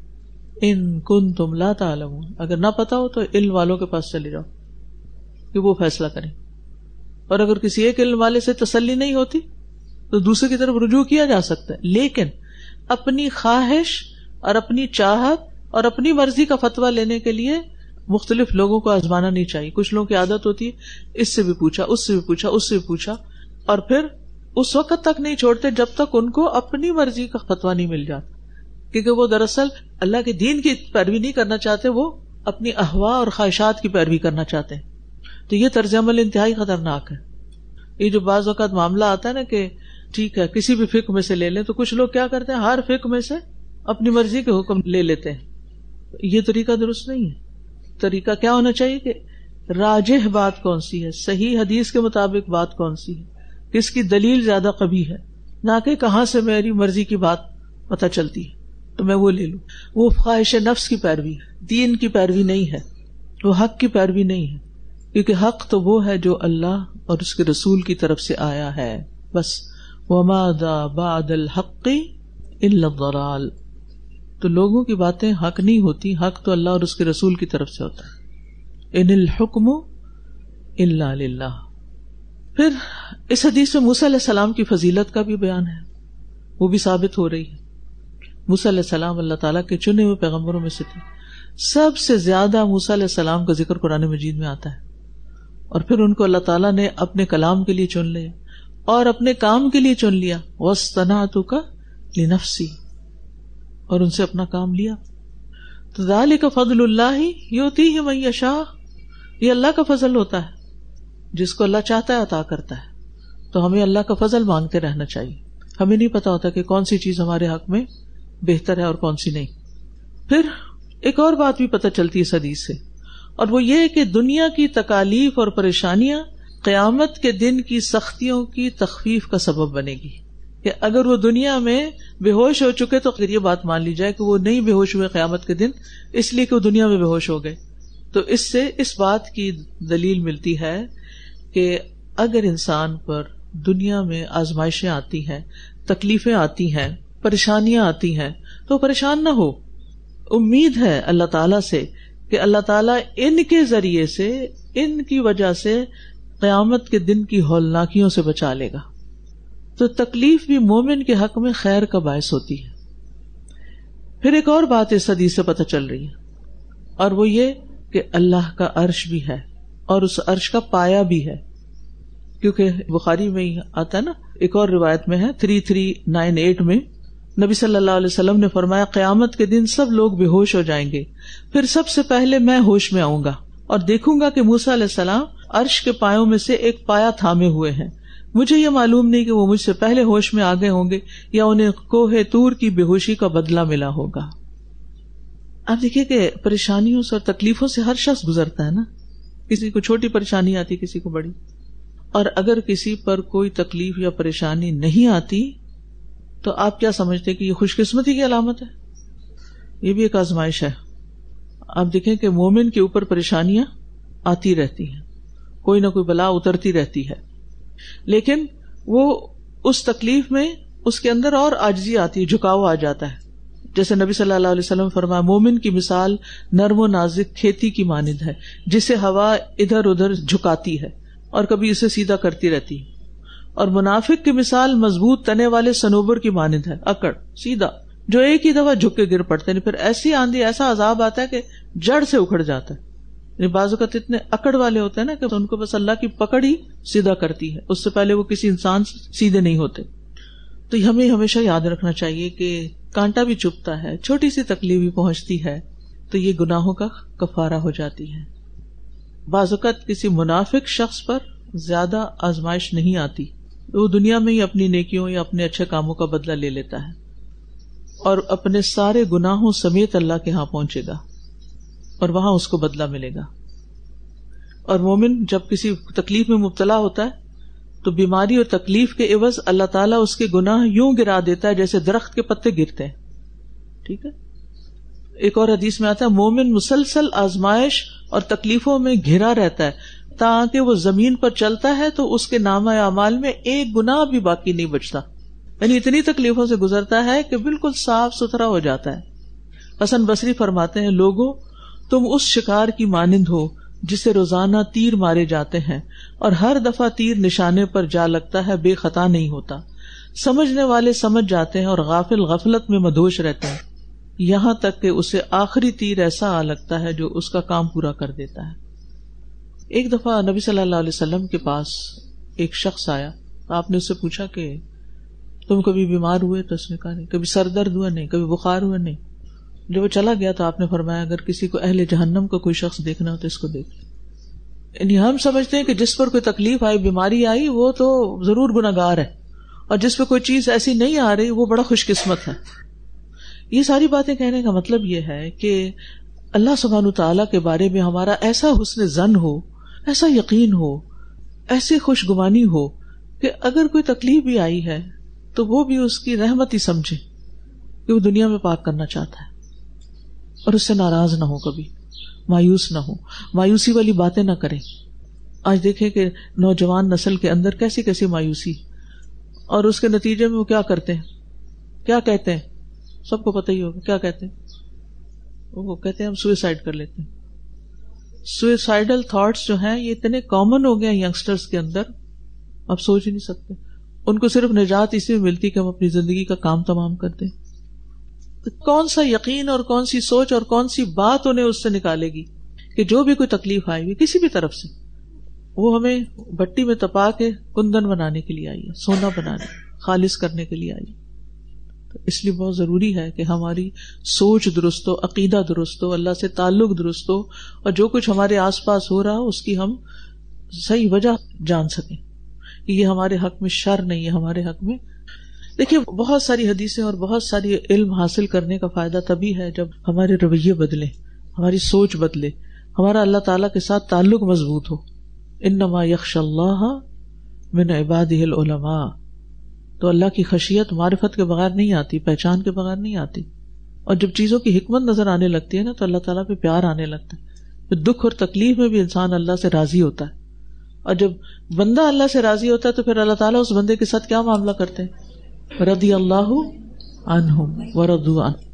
[SPEAKER 1] ان کنتم لا تعلمون. اگر نہ پتا ہو تو علم والوں کے پاس چلے جاؤ کہ وہ فیصلہ کریں. اور اگر کسی ایک علم والے سے تسلی نہیں ہوتی تو دوسرے کی طرف رجوع کیا جا سکتا ہے. لیکن اپنی خواہش اور اپنی چاہت اور اپنی مرضی کا فتویٰ لینے کے لیے مختلف لوگوں کو آزمانا نہیں چاہیے. کچھ لوگوں کی عادت ہوتی ہے اس سے بھی پوچھا، اس سے بھی پوچھا، اس سے بھی پوچھا، اور پھر اس وقت تک نہیں چھوڑتے جب تک ان کو اپنی مرضی کا فتویٰ نہیں مل جاتا. کیونکہ وہ دراصل اللہ کے دین کی پیروی نہیں کرنا چاہتے، وہ اپنی اہواء اور خواہشات کی پیروی کرنا چاہتے ہیں. تو یہ طرز عمل انتہائی خطرناک ہے. یہ جو بعض اوقات معاملہ آتا ہے نا کہ ٹھیک ہے کسی بھی فقہ میں سے لے لیں، تو کچھ لوگ کیا کرتے ہیں ہر فقہ میں سے اپنی مرضی کے حکم لے لیتے ہیں. یہ طریقہ درست نہیں ہے. طریقہ کیا ہونا چاہیے کہ راجح بات کون سی ہے، صحیح حدیث کے مطابق بات کون سی ہے، کس کی دلیل زیادہ قوی ہے، نہ کہ کہاں سے میری مرضی کی بات پتہ چلتی ہے تو میں وہ لے لوں. وہ خواہش نفس کی پیروی ہے، دین کی پیروی نہیں ہے، وہ حق کی پیروی نہیں ہے. کیونکہ حق تو وہ ہے جو اللہ اور اس کے رسول کی طرف سے آیا ہے بس. وما ذا بعد الحق الا الضلال. تو لوگوں کی باتیں حق نہیں ہوتی، حق تو اللہ اور اس کے رسول کی طرف سے ہوتا ہے. ان الحکم الا للہ. پھر اس حدیث میں موسیٰ علیہ السلام کی فضیلت کا بھی بیان ہے، وہ بھی ثابت ہو رہی ہے. موسیٰ علیہ السلام اللہ تعالیٰ کے چنے ہوئے پیغمبروں میں سے تھے. سب سے زیادہ موسیٰ علیہ السلام کا ذکر قرآن مجید میں آتا ہے. اور پھر ان کو اللہ تعالیٰ نے اپنے کلام کے لیے چن لیا اور اپنے کام کے لیے چن لیا. وَاصْطَنَعْتُكَ لِنَفْسِي. اور ان سے اپنا کام لیا. تو ذَلِكَ فَضْلُ اللَّهِ يُؤْتِيهِ مَن يَشَاءُ. یہ اللہ کا فضل ہوتا ہے، جس کو اللہ چاہتا ہے عطا کرتا ہے. تو ہمیں اللہ کا فضل مانگتے رہنا چاہیے. ہمیں نہیں پتا ہوتا کہ کون سی چیز ہمارے حق میں بہتر ہے اور کون سی نہیں. پھر ایک اور بات بھی پتہ چلتی ہے اس حدیث سے، اور وہ یہ کہ دنیا کی تکالیف اور پریشانیاں قیامت کے دن کی سختیوں کی تخفیف کا سبب بنے گی. کہ اگر وہ دنیا میں بے ہوش ہو چکے تو یہ بات مان لی جائے کہ وہ نہیں بے ہوش ہوئے قیامت کے دن اس لیے کہ وہ دنیا میں بے ہوش ہو گئے. تو اس سے اس بات کی دلیل ملتی ہے کہ اگر انسان پر دنیا میں آزمائشیں آتی ہیں، تکلیفیں آتی ہیں، پریشانیاں آتی ہیں تو پریشان نہ ہو. امید ہے اللہ تعالیٰ سے کہ اللہ تعالیٰ ان کے ذریعے سے، ان کی وجہ سے قیامت کے دن کی ہولناکیوں سے بچا لے گا. تو تکلیف بھی مومن کے حق میں خیر کا باعث ہوتی ہے. پھر ایک اور بات اس حدیث سے پتہ چل رہی ہے، اور وہ یہ کہ اللہ کا عرش بھی ہے اور اس عرش کا پایا بھی ہے. کیونکہ بخاری میں ہی آتا ہے نا، ایک اور روایت میں ہے تھری تھری نائن ایٹ میں نبی صلی اللہ علیہ وسلم نے فرمایا قیامت کے دن سب لوگ بے ہوش ہو جائیں گے، پھر سب سے پہلے میں ہوش میں آؤں گا اور دیکھوں گا کہ موسیٰ علیہ السلام عرش کے پایوں میں سے ایک پایا تھامے ہوئے ہیں. مجھے یہ معلوم نہیں کہ وہ مجھ سے پہلے ہوش میں آگے ہوں گے یا انہیں کوہ طور کی بے ہوشی کا بدلہ ملا ہوگا. آپ دیکھیے کہ پریشانیوں سے اور تکلیفوں سے ہر شخص گزرتا ہے نا. کسی کو چھوٹی پریشانی آتی، کسی کو بڑی. اور اگر کسی پر کوئی تکلیف یا پریشانی نہیں آتی تو آپ کیا سمجھتے کہ یہ خوش قسمتی کی علامت ہے؟ یہ بھی ایک آزمائش ہے. آپ دیکھیں کہ مومن کے اوپر پریشانیاں آتی رہتی ہیں، کوئی نہ کوئی بلا اترتی رہتی ہے، لیکن وہ اس تکلیف میں اس کے اندر اور عاجزی آتی ہے، جھکاؤ آ جاتا ہے. جیسے نبی صلی اللہ علیہ وسلم فرمایا مومن کی مثال نرم و نازک کھیتی کی مانند ہے جسے ہوا ادھر ادھر جھکاتی ہے اور کبھی اسے سیدھا کرتی رہتی ہے. اور منافق کی مثال مضبوط تنے والے صنوبر کی مانند ہے، اکڑ سیدھا، جو ایک ہی دفعہ جھک کے گر پڑتے ہیں، پھر ایسی آندھی ایسا عذاب آتا ہے کہ جڑ سے اکھڑ جاتا ہے. بعض اوقات اتنے اکڑ والے ہوتے ہیں نا کہ ان کو بس اللہ کی پکڑ ہی سیدھا کرتی ہے، اس سے پہلے وہ کسی انسان سے سیدھے نہیں ہوتے. تو ہمیں ہمیشہ یاد رکھنا چاہیے کہ کانٹا بھی چبھتا ہے، چھوٹی سی تکلیف بھی پہنچتی ہے تو یہ گناہوں کا کفارہ ہو جاتی ہے. بعض اوقات کسی منافق شخص پر زیادہ آزمائش نہیں آتی، وہ دنیا میں ہی اپنی نیکیوں یا اپنے اچھے کاموں کا بدلہ لے لیتا ہے اور اپنے سارے گناہوں سمیت اللہ کے ہاں پہنچے گا اور وہاں اس کو بدلہ ملے گا. اور مومن جب کسی تکلیف میں مبتلا ہوتا ہے تو بیماری اور تکلیف کے عوض اللہ تعالیٰ اس کے گناہ یوں گرا دیتا ہے جیسے درخت کے پتے گرتے ہیں. ٹھیک ہے. ایک اور حدیث میں آتا ہے مومن مسلسل آزمائش اور تکلیفوں میں گھرا رہتا ہے تاکہ وہ زمین پر چلتا ہے تو اس کے نامہ اعمال میں ایک گناہ بھی باقی نہیں بچتا. یعنی اتنی تکلیفوں سے گزرتا ہے کہ بالکل صاف ستھرا ہو جاتا ہے. حسن بصری فرماتے ہیں لوگوں تم اس شکار کی مانند ہو جسے روزانہ تیر مارے جاتے ہیں اور ہر دفعہ تیر نشانے پر جا لگتا ہے، بے خطا نہیں ہوتا. سمجھنے والے سمجھ جاتے ہیں اور غافل غفلت میں مدہوش رہتے ہیں یہاں تک کہ اسے آخری تیر ایسا آ لگتا ہے جو اس کا کام پورا کر دیتا ہے. ایک دفعہ نبی صلی اللہ علیہ وسلم کے پاس ایک شخص آیا، آپ نے اس سے پوچھا کہ تم کبھی بیمار ہوئے؟ تو اس نے کہا نہیں. کبھی سر درد ہوا؟ نہیں. کبھی بخار ہوا؟ نہیں. جب وہ چلا گیا تو آپ نے فرمایا اگر کسی کو اہل جہنم کا کوئی شخص دیکھنا ہو تو اس کو دیکھ. یعنی ہم سمجھتے ہیں کہ جس پر کوئی تکلیف آئی، بیماری آئی، وہ تو ضرور گناہگار ہے، اور جس پہ کوئی چیز ایسی نہیں آ رہی وہ بڑا خوش قسمت ہے. یہ ساری باتیں کہنے کا مطلب یہ ہے کہ اللہ سبحانہ تعالیٰ کے بارے میں ہمارا ایسا حسن ظن ہو، ایسا یقین ہو، ایسی خوش گمانی ہو کہ اگر کوئی تکلیف بھی آئی ہے تو وہ بھی اس کی رحمت ہی سمجھے کہ وہ دنیا میں پاک کرنا چاہتا ہے اور اس سے ناراض نہ ہو، کبھی مایوس نہ ہو، مایوسی والی باتیں نہ کریں. آج دیکھیں کہ نوجوان نسل کے اندر کیسی کیسی مایوسی، اور اس کے نتیجے میں وہ کیا کرتے ہیں، کیا کہتے ہیں، سب کو پتہ ہی ہوگا کیا کہتے ہیں. وہ کہتے ہیں ہم سوئسائڈ کر لیتے ہیں. سوئسائڈل تھاٹس جو ہیں یہ اتنے کامن ہو گئے ہیں ینگسٹرز کے اندر، آپ سوچ ہی نہیں سکتے. ان کو صرف نجات اسی میں ملتی کہ ہم اپنی زندگی کا کام تمام کر دیں. کون سا یقین اور کون سی سوچ اور کون سی بات انہیں اس سے نکالے گی کہ جو بھی کوئی تکلیف آئی ہوئی کسی بھی طرف سے وہ ہمیں بھٹی میں تپا کے کندن بنانے کے لیے آئی ہے، سونا بنانے، خالص کرنے کے لیے آئی ہے. تو اس لیے بہت ضروری ہے کہ ہماری سوچ درست ہو، عقیدہ درست ہو، اللہ سے تعلق درست ہو، اور جو کچھ ہمارے آس پاس ہو رہا اس کی ہم صحیح وجہ جان سکیں کہ یہ ہمارے حق میں شر نہیں ہے، ہمارے حق میں. دیکھیے بہت ساری حدیثیں اور بہت ساری علم حاصل کرنے کا فائدہ تبھی ہے جب ہمارے رویے بدلے، ہماری سوچ بدلے، ہمارا اللہ تعالیٰ کے ساتھ تعلق مضبوط ہو. انما یخشی اللہ من عبادہ العلماء. تو اللہ کی خشیت معرفت کے بغیر نہیں آتی، پہچان کے بغیر نہیں آتی. اور جب چیزوں کی حکمت نظر آنے لگتی ہے نا تو اللہ تعالیٰ پہ پیار آنے لگتا ہے. پھر دکھ اور تکلیف میں بھی انسان اللہ سے راضی ہوتا ہے، اور جب بندہ اللہ سے راضی ہوتا ہے تو پھر اللہ تعالیٰ اس بندے کے ساتھ کیا معاملہ کرتے ہیں؟ رضی اللہ عنہم ورضوا عنہ.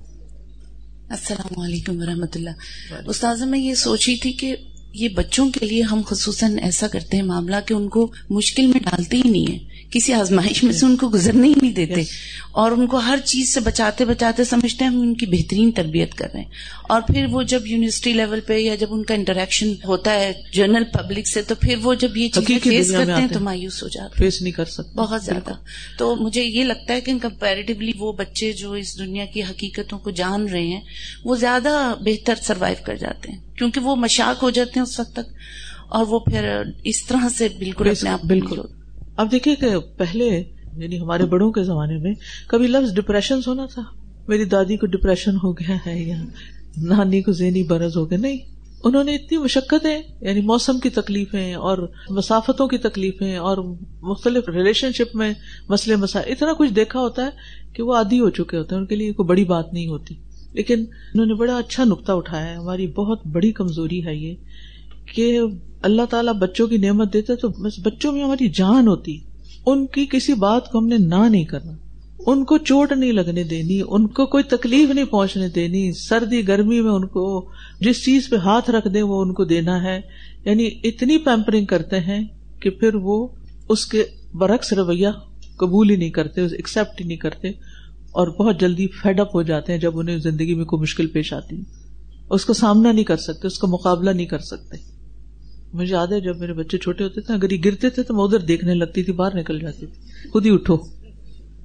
[SPEAKER 2] السلام علیکم ورحمۃ اللہ. استاذہ میں یہ سوچی تھی کہ یہ بچوں کے لیے ہم خصوصاً ایسا کرتے ہیں معاملہ کہ ان کو مشکل میں ڈالتے ہی نہیں ہیں، کسی آزمائش میں سے ان کو گزرنے ہی نہیں دیتے، اور ان کو ہر چیز سے بچاتے بچاتے سمجھتے ہیں ہم ان کی بہترین تربیت کر رہے ہیں. اور پھر وہ جب یونیورسٹی لیول پہ یا جب ان کا انٹریکشن ہوتا ہے جنرل پبلک سے تو پھر وہ جب یہ چیزیں فیس کرتے ہیں تو مایوس ہو جاتے ہیں،
[SPEAKER 1] فیس نہیں کر سکتے
[SPEAKER 2] بہت زیادہ. تو مجھے یہ لگتا ہے کہ کمپیریٹیولی وہ بچے جو اس دنیا کی حقیقتوں کو جان رہے ہیں وہ زیادہ بہتر سروائیو کر جاتے ہیں، کیونکہ وہ مشاق ہو جاتے ہیں اس وقت تک، اور وہ پھر اس طرح سے بالکل اپنے آپ
[SPEAKER 1] بالکل. اب دیکھیے کہ پہلے یعنی ہمارے بڑوں کے زمانے میں کبھی لفظ ڈپریشن سنا تھا؟ میری دادی کو ڈپریشن ہو گیا ہے یا نانی کو ذہنی برز ہو گیا؟ نہیں. انہوں نے اتنی مشقتیں، یعنی موسم کی تکلیفیں اور مسافتوں کی تکلیفیں اور مختلف ریلیشن شپ میں مسئلے مسائل اتنا کچھ دیکھا ہوتا ہے کہ وہ عادی ہو چکے ہوتے ہیں، ان کے لیے کوئی بڑی بات نہیں ہوتی. لیکن انہوں نے بڑا اچھا نقطہ اٹھایا ہے. ہماری بہت بڑی کمزوری ہے یہ کہ اللہ تعالیٰ بچوں کی نعمت دیتے تو بس بچوں میں ہماری جان ہوتی، ان کی کسی بات کو ہم نے نہ نہیں کرنا، ان کو چوٹ نہیں لگنے دینی، ان کو کوئی تکلیف نہیں پہنچنے دینی، سردی گرمی میں ان کو جس چیز پہ ہاتھ رکھ دیں وہ ان کو دینا ہے. یعنی اتنی پیمپرنگ کرتے ہیں کہ پھر وہ اس کے برعکس رویہ قبول ہی نہیں کرتے، ایکسپٹ ہی نہیں کرتے، اور بہت جلدی فیڈ اپ ہو جاتے ہیں جب انہیں زندگی میں کوئی مشکل پیش آتی ہے. اس کا سامنا نہیں کر سکتے، اس کا مقابلہ نہیں کر سکتے. مجھے یاد ہے جب میرے بچے چھوٹے ہوتے تھے اگر یہ گرتے تھے تو میں ادھر دیکھنے لگتی تھی، باہر نکل جاتی تھی، خود ہی اٹھو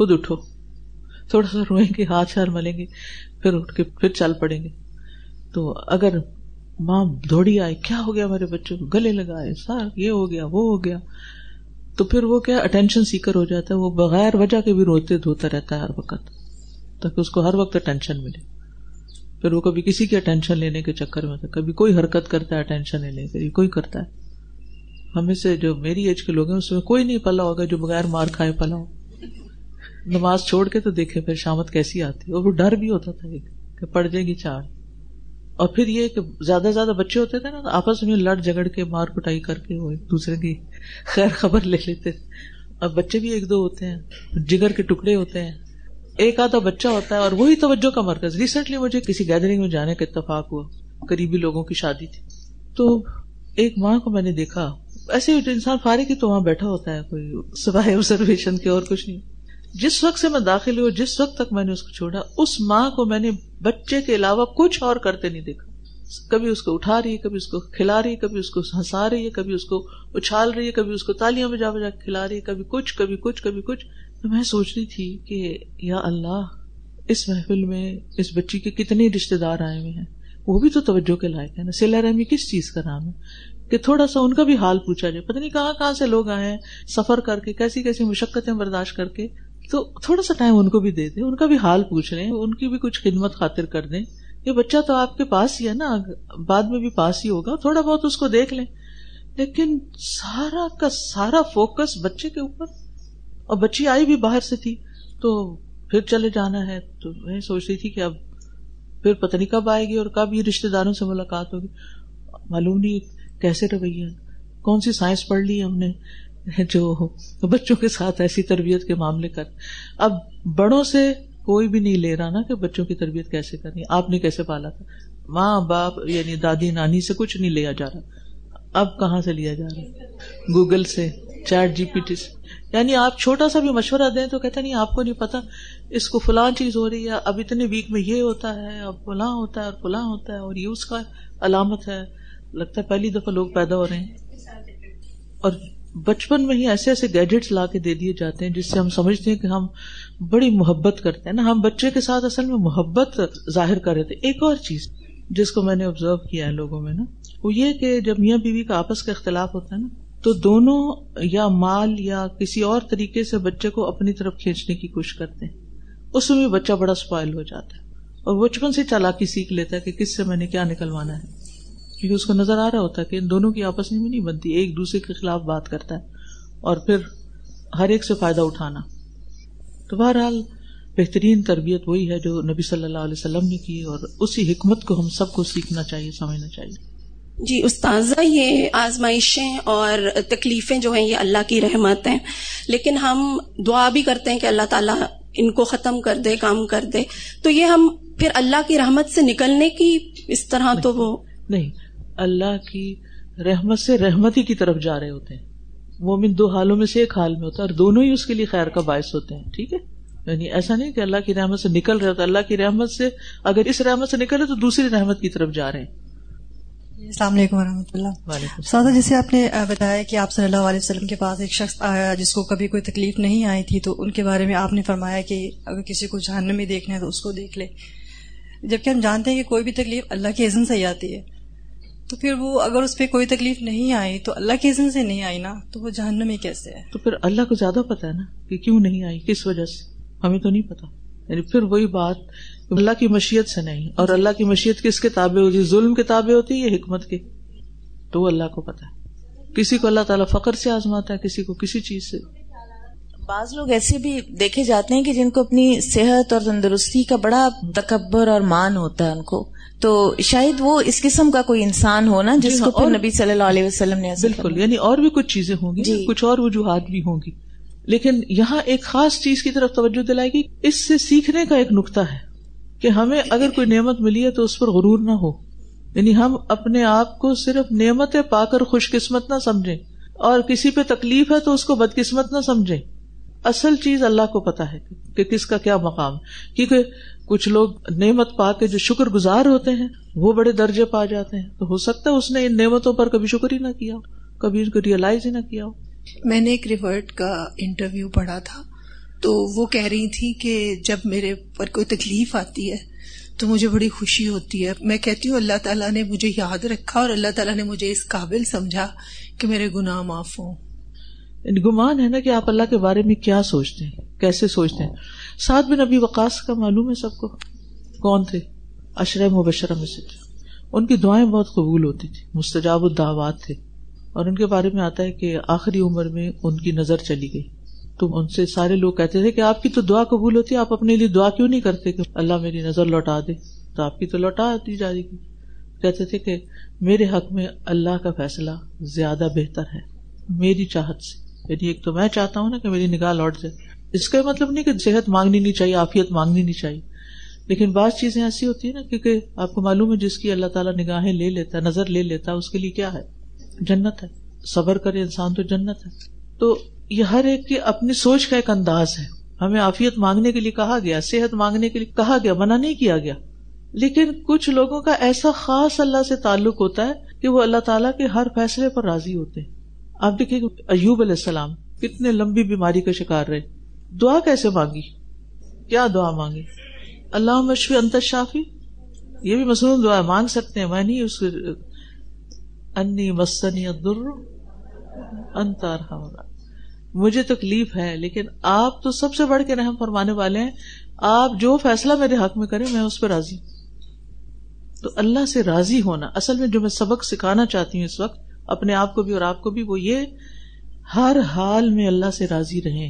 [SPEAKER 1] خود اٹھو, تھوڑا سا روئیں گے, ہاتھ شار ملیں گے, پھر اٹھ کے پھر چل پڑیں گے. تو اگر ماں دوڑی آئے, کیا ہو گیا ہمارے بچوں کو, گلے لگائے, سار یہ ہو گیا وہ ہو گیا, تو پھر وہ کیا اٹینشن سیکر ہو جاتا ہے, وہ بغیر وجہ کے بھی روتے دھوتا رہتا ہے ہر وقت, تاکہ اس کو ہر وقت اٹینشن ملے. پھر وہ کبھی کسی کی اٹینشن لینے کے چکر میں ہوتا ہے, کبھی کوئی حرکت کرتا ہے اٹینشن لینے کے لیے, کوئی کرتا ہے. ہمیں سے جو میری ایج کے لوگ ہیں اس میں کوئی نہیں پلا ہوگا جو بغیر مار کھائے پلا ہو. نماز چھوڑ کے تو دیکھے پھر شامت کیسی آتی, اور وہ ڈر بھی ہوتا تھا ایک کہ پڑ جائے گی چار. اور پھر یہ کہ زیادہ زیادہ بچے ہوتے تھے نا, آپس میں لڑ جھگڑ کے مار کٹائی کر کے وہ ایک دوسرے کی خیر خبر لے لیتے تھے. اب بچے بھی ایک دو ہوتے ہیں, جگر کے ٹکڑے ہوتے ہیں, ایک آدھا بچہ ہوتا ہے اور وہی توجہ کا مرکز. ریسنٹلی مجھے کسی گیدرنگ میں جانے کا اتفاق ہوا, قریبی لوگوں کی شادی تھی, تو ایک ماں کو میں نے دیکھا, ایسے انسان فارغ ہی تو وہاں بیٹھا ہوتا ہے, کوئی سوائے آبزرویشن کے اور کچھ نہیں. جس وقت سے میں داخل ہوئی, جس وقت تک میں نے اس کو چھوڑا, اس ماں کو میں نے بچے کے علاوہ کچھ اور کرتے نہیں دیکھا. کبھی اس کو اٹھا رہی ہے, کبھی اس کو کھلا رہی ہے, کبھی اس کو ہنسا رہی ہے, کبھی اس کو اچھال رہی ہے, کبھی اس کو تالیاں بجا بجا کھلا رہی ہے, کبھی کچھ کبھی کچھ کبھی کچھ. تو میں سوچ رہی تھی کہ یا اللہ, اس محفل میں اس بچی کے کتنے رشتے دار آئے ہوئے ہیں, وہ بھی تو توجہ کے لائق ہے نا. صلہ رحمی کس چیز کا نام ہے کہ تھوڑا سا ان کا بھی حال پوچھا جائے. پتہ نہیں کہاں کہاں سے لوگ آئے ہیں سفر کر کے, کیسی کیسی مشقتیں برداشت کر کے, تو تھوڑا سا ٹائم ان کو بھی دے دیں, ان کا بھی حال پوچھ لیں, ان کی بھی کچھ خدمت خاطر کر دیں. یہ بچہ تو آپ کے پاس ہی ہے نا, بعد میں بھی پاس ہی ہوگا, تھوڑا بہت اس کو دیکھ لیں. لیکن سارا کا سارا فوکس بچے کے اوپر. اور بچی آئی بھی باہر سے تھی, تو پھر چلے جانا ہے, تو میں سوچ رہی تھی کہ اب پھر پتہ نہیں کب آئے گی اور کب یہ رشتے داروں سے ملاقات ہوگی. معلوم نہیں کیسے رویہ, کون سی سائنس پڑھ لی ہم نے جو بچوں کے ساتھ ایسی تربیت کے معاملے کر. اب بڑوں سے کوئی بھی نہیں لے رہا نا کہ بچوں کی تربیت کیسے کرنی, آپ نے کیسے پالا تھا, ماں باپ یعنی دادی نانی سے کچھ نہیں لیا جا رہا. اب کہاں سے لیا جا رہا, گوگل سے, چیٹ جی پی ٹی سے. یعنی آپ چھوٹا سا بھی مشورہ دیں تو کہتا نہیں آپ کو نہیں پتا, اس کو فلاں چیز ہو رہی ہے, اب اتنے ویک میں یہ ہوتا ہے, اب فلاں ہوتا ہے اور فلاں ہوتا ہے, اور یہ اس کا علامت ہے. لگتا ہے پہلی دفعہ لوگ پیدا ہو رہے ہیں اور بچپن میں ہی ایسے ایسے گیجٹس لا کے دے دیے جاتے ہیں جس سے ہم سمجھتے ہیں کہ ہم بڑی محبت کرتے ہیں نا. ہم بچے کے ساتھ اصل میں محبت ظاہر کر رہے تھے. ایک اور چیز جس کو میں نے آبزرو کیا ہے لوگوں میں نا, وہ یہ کہ جب میاں بیوی کا آپس کا اختلاف ہوتا ہے نا, تو دونوں یا مال یا کسی اور طریقے سے بچے کو اپنی طرف کھینچنے کی کوشش کرتے ہیں. اس میں بھی بچہ بڑا اسپائل ہو جاتا ہے اور بچپن سے چالاکی سیکھ لیتا ہے کہ کس سے میں نے کیا نکلوانا ہے, کیونکہ اس کو نظر آ رہا ہوتا ہے کہ ان دونوں کی آپس میں نہیں بنتی, ایک دوسرے کے خلاف بات کرتا ہے اور پھر ہر ایک سے فائدہ اٹھانا. تو بہرحال بہترین تربیت وہی ہے جو نبی صلی اللہ علیہ وسلم نے کی, اور اسی حکمت کو ہم سب کو سیکھنا چاہیے, سمجھنا چاہیے.
[SPEAKER 3] جی استاذہ, یہ آزمائشیں اور تکلیفیں جو ہیں یہ اللہ کی رحمت ہیں, لیکن ہم دعا بھی کرتے ہیں کہ اللہ تعالیٰ ان کو ختم کر دے, کام کر دے. تو یہ ہم پھر اللہ کی رحمت سے نکلنے کی اس طرح تو وہ
[SPEAKER 1] نہیں, اللہ کی رحمت سے رحمتی کی طرف جا رہے ہوتے ہیں. مومن دو حالوں میں سے ایک حال میں ہوتا ہے اور دونوں ہی اس کے لیے خیر کا باعث ہوتے ہیں. ٹھیک ہے, یعنی ایسا نہیں کہ اللہ کی رحمت سے نکل رہے ہوتے, اللہ کی رحمت سے اگر اس رحمت سے نکلے تو دوسری رحمت کی طرف جا رہے ہیں.
[SPEAKER 4] السلام علیکم ورحمۃ اللہ. سادہ, جیسے آپ نے بتایا کہ آپ صلی اللہ علیہ وسلم کے پاس ایک شخص آیا جس کو کبھی کوئی تکلیف نہیں آئی تھی, تو ان کے بارے میں آپ نے فرمایا کہ اگر کسی کو جہنم میں دیکھنا ہے تو اس کو دیکھ لے. جبکہ ہم جانتے ہیں کہ کوئی بھی تکلیف اللہ کے اذن سے ہی آتی ہے, تو پھر وہ اگر اس پہ کوئی تکلیف نہیں آئی تو اللہ کے اذن سے نہیں آئی نا, تو وہ جہنم میں کیسے ہے؟
[SPEAKER 1] تو پھر اللہ کو زیادہ پتا ہے نا کہ کیوں نہیں آئی, کس وجہ سے, ہمیں تو نہیں پتا. یعنی پھر وہی بات, اللہ کی مشیت سے نہیں, اور اللہ کی مشیت کس کے تابع ہوتی, ظلم کے تابع ہوتی ہے یا حکمت کے, تو وہ اللہ کو پتا ہے. کسی کو اللہ تعالیٰ فقر سے آزماتا ہے, کسی کو کسی چیز سے.
[SPEAKER 5] بعض لوگ ایسے بھی دیکھے جاتے ہیں کہ جن کو اپنی صحت اور تندرستی کا بڑا تکبر اور مان ہوتا ہے ان کو, تو شاید وہ اس قسم کا کوئی انسان ہو نا جس کو پھر نبی صلی اللہ علیہ وسلم نے
[SPEAKER 1] بالکل, یعنی اور بھی کچھ چیزیں ہوں گی, کچھ اور وجوہات بھی ہوں گی, لیکن یہاں ایک خاص چیز کی طرف توجہ دلائے گی. اس سے سیکھنے کا ایک نقطہ ہے کہ ہمیں اگر کوئی نعمت ملی ہے تو اس پر غرور نہ ہو. یعنی ہم اپنے آپ کو صرف نعمتیں پا کر خوش قسمت نہ سمجھیں, اور کسی پہ تکلیف ہے تو اس کو بدقسمت نہ سمجھیں. اصل چیز اللہ کو پتا ہے کہ کس کا کیا مقام, کیونکہ کچھ لوگ نعمت پا کے جو شکر گزار ہوتے ہیں وہ بڑے درجے پا جاتے ہیں, تو ہو سکتا ہے اس نے ان نعمتوں پر کبھی شکر ہی نہ کیا ہو, کبھی ان کو ریئلائز ہی نہ کیا ہو.
[SPEAKER 4] میں نے ایک ریورٹ کا انٹرویو پڑھا تھا,
[SPEAKER 6] تو وہ کہہ رہی تھی کہ جب میرے پر کوئی تکلیف آتی ہے تو مجھے بڑی خوشی ہوتی ہے. میں کہتی ہوں اللہ تعالیٰ نے مجھے یاد رکھا اور اللہ تعالیٰ نے مجھے اس قابل سمجھا کہ میرے گناہ معاف ہوں.
[SPEAKER 1] گمان ہے نا کہ آپ اللہ کے بارے میں کیا سوچتے ہیں, کیسے سوچتے ہیں. سعد بن ابی وقاص کا معلوم ہے سب کو, کون تھے؟ عشرہ مبشرہ میں سے. ان کی دعائیں بہت قبول ہوتی تھی, مستجاب الدعوات تھے, اور ان کے بارے میں آتا ہے کہ آخری عمر میں ان کی نظر چلی گئی تو ان سے سارے لوگ کہتے تھے کہ آپ کی تو دعا قبول ہوتی ہے, آپ اپنے لیے دعا کیوں نہیں کرتے کہ اللہ میری نظر لوٹا دے؟ تو آپ کی تو لوٹا دی جا رہی. کہتے تھے کہ میرے حق میں اللہ کا فیصلہ زیادہ بہتر ہے میری چاہت سے. یعنی ایک تو میں چاہتا ہوں نا کہ میری نگاہ لوٹ جائے, اس کا مطلب نہیں کہ صحت مانگنی نہیں چاہیے, عافیت مانگنی نہیں چاہیے, لیکن بعض چیزیں ایسی ہوتی ہیں نا کیونکہ آپ کو معلوم ہے جس کی اللہ تعالیٰ نگاہیں لے لیتا ہے, نظر لے لیتا ہے, اس کے لیے کیا ہے؟ جنت ہے. صبر کرے انسان تو جنت ہے. تو یہ ہر ایک کی اپنی سوچ کا ایک انداز ہے. ہمیں عافیت مانگنے کے لیے کہا گیا, صحت مانگنے کے لیے کہا گیا, منع نہیں کیا گیا, لیکن کچھ لوگوں کا ایسا خاص اللہ سے تعلق ہوتا ہے کہ وہ اللہ تعالیٰ کے ہر فیصلے پر راضی ہوتے ہیں. آپ دیکھیں ایوب علیہ السلام کتنے لمبی بیماری کا شکار رہے, دعا کیسے مانگی؟ کیا دعا مانگی؟ اللہم اشفی انت الشافی. یہ بھی مصنون دعا مانگ سکتے ہیں, میں نہیں اس انی مسنی الضر انت ارحم الراحمین, مجھے تکلیف ہے لیکن آپ تو سب سے بڑھ کے رحم فرمانے والے ہیں, آپ جو فیصلہ میرے حق میں کریں میں اس پہ راضی. تو اللہ سے راضی ہونا اصل میں جو میں سبق سکھانا چاہتی ہوں اس وقت اپنے آپ کو بھی اور آپ کو بھی, وہ یہ ہر حال میں اللہ سے راضی رہیں.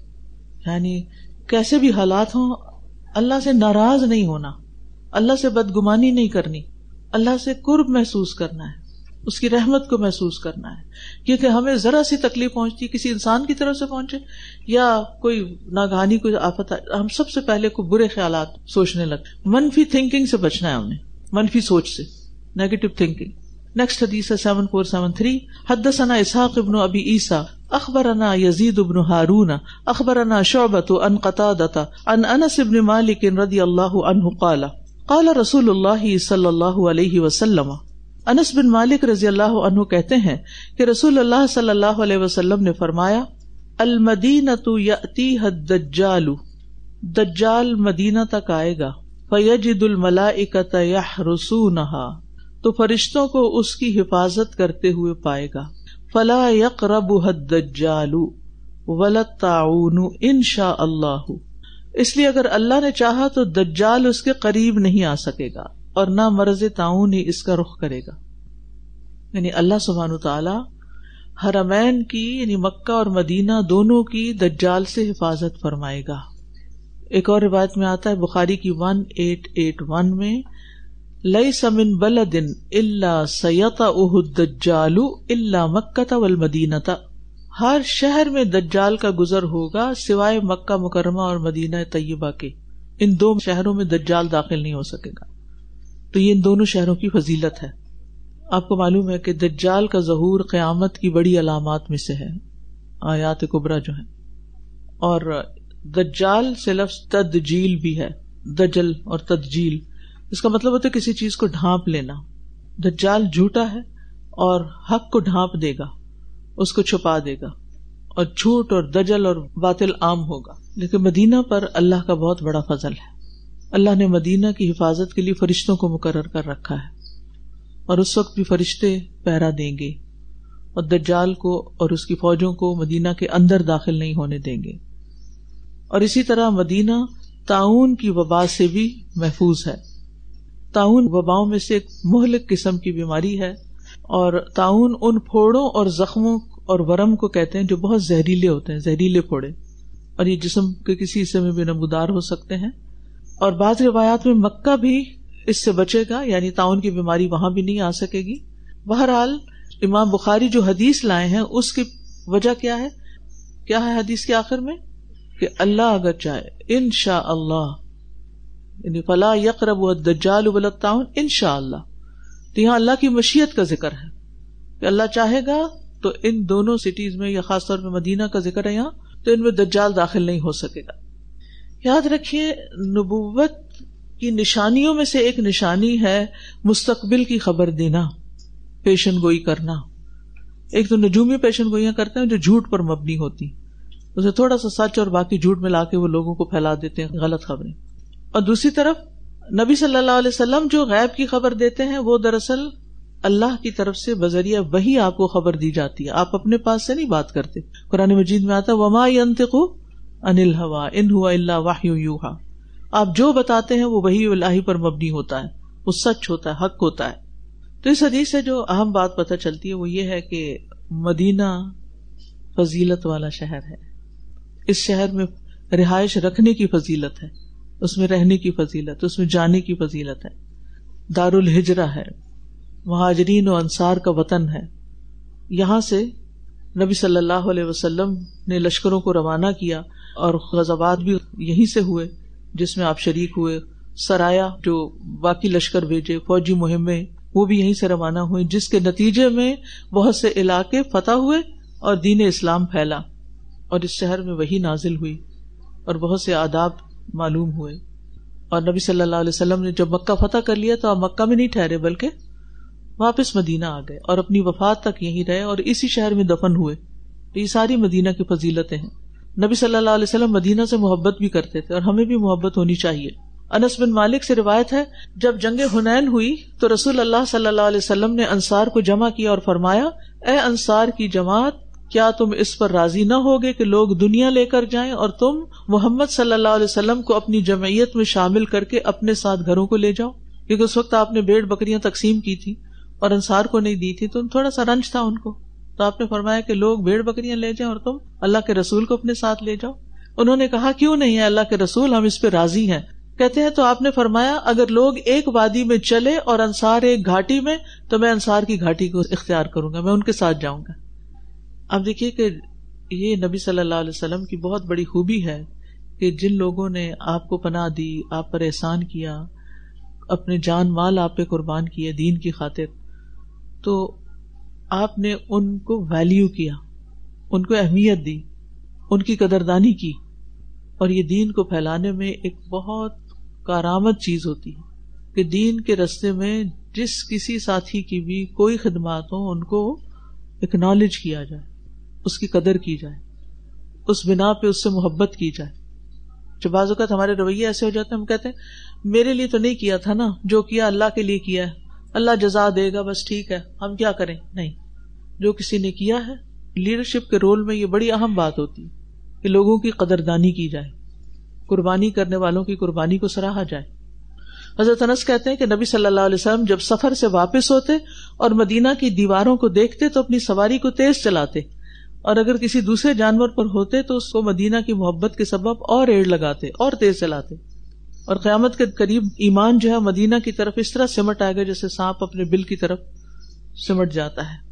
[SPEAKER 1] یعنی کیسے بھی حالات ہوں اللہ سے ناراض نہیں ہونا, اللہ سے بدگمانی نہیں کرنی, اللہ سے قرب محسوس کرنا ہے, اس کی رحمت کو محسوس کرنا ہے. کیونکہ ہمیں ذرا سی تکلیف پہنچتی کسی انسان کی طرف سے پہنچے یا کوئی ناگہانی کوئی آفت آئے, ہم سب سے پہلے کوئی برے خیالات سوچنے لگتے. منفی تھنکنگ سے بچنا ہے ہمیں, منفی سوچ سے, نیگیٹو تھنکنگ. نیکسٹ حدیث ہے سیون فور سیون تھری. حدثنا اسحاق ابن ابی عیسیٰ اخبرنا یزید بن ہارون اخبرنا شعبۃ عن قتادۃ عن انس بن مالک رضی اللہ عنہ قال قال رسول اللہ صلی اللہ علیہ وسلم. انس بن مالک رضی اللہ عنہ کہتے ہیں کہ رسول اللہ صلی اللہ علیہ وسلم نے فرمایا, المدینۃ یأتیہا الدجال, دجال مدینہ تک آئے گا, فیجد الملائکۃ یحرسونہا, تو فرشتوں کو اس کی حفاظت کرتے ہوئے پائے گا. فلا یقربها الدجال ولا الطاعون ان شاء اللہ, اس لیے اگر اللہ نے چاہا تو دجال اس کے قریب نہیں آ سکے گا اور نہ مرض طاعون ہی اس کا رخ کرے گا. یعنی اللہ سبحانہ تعالی حرمین کی یعنی مکہ اور مدینہ دونوں کی دجال سے حفاظت فرمائے گا. ایک اور روایت میں آتا ہے بخاری کی ون ایٹ ایٹ ون میں, لیس من بلد الا سیطأہ الدجال الا مکہ والمدینہ, ہر شہر میں دجال کا گزر ہوگا سوائے مکہ مکرمہ اور مدینہ طیبہ کے, ان دو شہروں میں دجال داخل نہیں ہو سکے گا. تو یہ ان دونوں شہروں کی فضیلت ہے. آپ کو معلوم ہے کہ دجال کا ظہور قیامت کی بڑی علامات میں سے ہے, آیات کبریٰ جو ہیں. اور دجال سے لفظ تدجیل بھی ہے, دجل اور تدجیل, اس کا مطلب ہوتا ہے کسی چیز کو ڈھانپ لینا. دجال جھوٹا ہے اور حق کو ڈھانپ دے گا, اس کو چھپا دے گا, اور جھوٹ اور دجل اور باطل عام ہوگا. لیکن مدینہ پر اللہ کا بہت بڑا فضل ہے. اللہ نے مدینہ کی حفاظت کے لیے فرشتوں کو مقرر کر رکھا ہے, اور اس وقت بھی فرشتے پہرا دیں گے, اور دجال کو اور اس کی فوجوں کو مدینہ کے اندر داخل نہیں ہونے دیں گے. اور اسی طرح مدینہ طاعون کی وبا سے بھی محفوظ ہے. طاعون وباؤں میں سے ایک مہلک قسم کی بیماری ہے, اور طاعون ان پھوڑوں اور زخموں اور ورم کو کہتے ہیں جو بہت زہریلے ہوتے ہیں, زہریلے پھوڑے, اور یہ جسم کے کسی حصے میں بھی نمودار ہو سکتے ہیں. اور بعض روایات میں مکہ بھی اس سے بچے گا, یعنی طاعون کی بیماری وہاں بھی نہیں آ سکے گی. بہرحال امام بخاری جو حدیث لائے ہیں اس کی وجہ کیا ہے, کیا ہے حدیث کے آخر میں کہ اللہ اگر چاہے انشاء اللہ, یعنی فلا یقرب الدجال ولا الطاعون انشاء اللہ. تو یہاں اللہ کی مشیت کا ذکر ہے کہ اللہ چاہے گا تو ان دونوں سٹیز میں, یا خاص طور پہ مدینہ کا ذکر ہے یہاں, تو ان میں دجال داخل نہیں ہو سکے گا. یاد رکھیے نبوت کی نشانیوں میں سے ایک نشانی ہے مستقبل کی خبر دینا, پیشن گوئی کرنا. ایک تو نجومی پیشن گوئیاں کرتے ہیں جو جھوٹ پر مبنی ہوتی, اسے تھوڑا سا سچ اور باقی جھوٹ ملا کے وہ لوگوں کو پھیلا دیتے ہیں غلط خبریں. اور دوسری طرف نبی صلی اللہ علیہ وسلم جو غیب کی خبر دیتے ہیں وہ دراصل اللہ کی طرف سے بذریعہ وحی آپ کو خبر دی جاتی ہے، آپ اپنے پاس سے نہیں بات کرتے. قرآن مجید میں آتا ہے وما ينطق عن الهوى ان هو الا وحی یوحى، آپ جو بتاتے ہیں وہ وحی الہی پر مبنی ہوتا ہے، وہ سچ ہوتا ہے، حق ہوتا ہے. تو اس حدیث سے جو اہم بات پتہ چلتی ہے وہ یہ ہے کہ مدینہ فضیلت والا شہر ہے. اس شہر میں رہائش رکھنے کی فضیلت ہے، اس میں رہنے کی فضیلت، اس میں جانے کی فضیلت ہے. دار الہجرہ ہے، مہاجرین و انصار کا وطن ہے. یہاں سے نبی صلی اللہ علیہ وسلم نے لشکروں کو روانہ کیا اور غزوات بھی یہیں سے ہوئے جس میں آپ شریک ہوئے. سرایا جو باقی لشکر بھیجے، فوجی مہمیں، وہ بھی یہیں سے روانہ ہوئے، جس کے نتیجے میں بہت سے علاقے فتح ہوئے اور دین اسلام پھیلا اور اس شہر میں وحی نازل ہوئی اور بہت سے آداب معلوم ہوئے. اور نبی صلی اللہ علیہ وسلم نے جب مکہ فتح کر لیا تو آپ مکہ میں نہیں ٹھہرے بلکہ واپس مدینہ آ گئے اور اپنی وفات تک یہیں رہے اور اسی شہر میں دفن ہوئے. تو یہ ساری مدینہ کی فضیلتیں ہیں. نبی صلی اللہ علیہ وسلم مدینہ سے محبت بھی کرتے تھے اور ہمیں بھی محبت ہونی چاہیے. انس بن مالک سے روایت ہے جب جنگ حنین ہوئی تو رسول اللہ صلی اللہ علیہ وسلم نے انصار کو جمع کیا اور فرمایا اے انصار کی جماعت، کیا تم اس پر راضی نہ ہوگے کہ لوگ دنیا لے کر جائیں اور تم محمد صلی اللہ علیہ وسلم کو اپنی جمعیت میں شامل کر کے اپنے ساتھ گھروں کو لے جاؤ؟ کیونکہ اس وقت آپ نے بھیڑ بکریاں تقسیم کی تھی اور انصار کو نہیں دی تھی تو تھوڑا سا رنج تھا ان کو. تو آپ نے فرمایا کہ لوگ بھیڑ بکریاں لے جائیں اور تم اللہ کے رسول کو اپنے ساتھ لے جاؤ. انہوں نے کہا کیوں نہیں ہے اللہ کے رسول، ہم اس پہ راضی ہیں. کہتے ہیں تو آپ نے فرمایا اگر لوگ ایک وادی میں چلے اور انصار ایک گھاٹی میں تو میں انصار کی گھاٹی کو اختیار کروں گا، میں ان کے ساتھ جاؤں گا. اب دیکھیے کہ یہ نبی صلی اللہ علیہ وسلم کی بہت بڑی خوبی ہے کہ جن لوگوں نے آپ کو پناہ دی، آپ پر احسان کیا، اپنے جان مال آپ پہ قربان کیے دین کی خاطر، تو آپ نے ان کو ویلیو کیا، ان کو اہمیت دی، ان کی قدردانی کی. اور یہ دین کو پھیلانے میں ایک بہت کارآمد چیز ہوتی ہے کہ دین کے رستے میں جس کسی ساتھی کی بھی کوئی خدمات ہو ان کو اکنالج کیا جائے، اس کی قدر کی جائے، اس بنا پہ اس سے محبت کی جائے. جو بعض اوقات ہمارے رویے ایسے ہو جاتے ہیں، ہم کہتے ہیں میرے لیے تو نہیں کیا تھا نا، جو کیا اللہ کے لیے کیا ہے، اللہ جزا دے گا، بس ٹھیک ہے ہم کیا کریں. نہیں، جو کسی نے کیا ہے، لیڈرشپ کے رول میں یہ بڑی اہم بات ہوتی ہے کہ لوگوں کی قدردانی کی جائے، قربانی کرنے والوں کی قربانی کو سراہا جائے. حضرت انس کہتے ہیں کہ نبی صلی اللہ علیہ وسلم جب سفر سے واپس ہوتے اور مدینہ کی دیواروں کو دیکھتے تو اپنی سواری کو تیز چلاتے، اور اگر کسی دوسرے جانور پر ہوتے تو اس کو مدینہ کی محبت کے سبب اور ایڑ لگاتے اور تیز چلاتے. اور قیامت کے قریب ایمان جو ہے مدینہ کی طرف اس طرح سمٹ آئے گا جیسے سانپ اپنے بل کی طرف سمٹ جاتا ہے.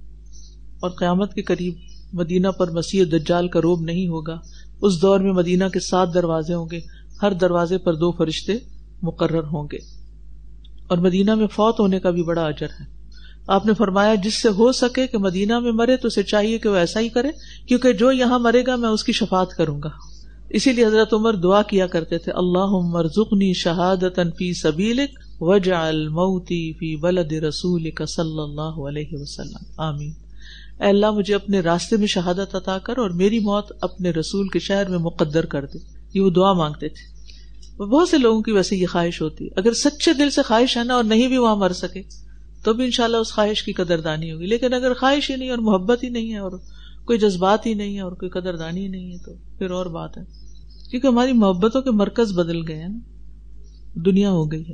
[SPEAKER 1] اور قیامت کے قریب مدینہ پر مسیح دجال کا روب نہیں ہوگا. اس دور میں مدینہ کے سات دروازے ہوں گے، ہر دروازے پر دو فرشتے مقرر ہوں گے. اور مدینہ میں فوت ہونے کا بھی بڑا اجر ہے. آپ نے فرمایا جس سے ہو سکے کہ مدینہ میں مرے تو اسے چاہیے کہ وہ ایسا ہی کرے، کیونکہ جو یہاں مرے گا میں اس کی شفاعت کروں گا. اسی لیے حضرت عمر دعا کیا کرتے تھے اللہم ارزقنی شہادتا فی سبیلک واجعل موتی فی بلد رسولک صلی اللہ علیہ وسلم، آمین. اے اللہ مجھے اپنے راستے میں شہادت عطا کر اور میری موت اپنے رسول کے شہر میں مقدر کر دے. یہ وہ دعا مانگتے تھے. بہت سے لوگوں کی ویسے یہ خواہش ہوتی ہے، اگر سچے دل سے خواہش ہے نا اور نہیں بھی وہاں مر سکے تو بھی انشاءاللہ اس خواہش کی قدردانی ہوگی. لیکن اگر خواہش ہی نہیں اور محبت ہی نہیں ہے اور کوئی جذبات ہی نہیں ہے اور کوئی قدردانی ہی نہیں ہے تو پھر اور بات ہے. کیونکہ ہماری محبتوں کے مرکز بدل گئے ہیں نا، دنیا ہو گئی ہے.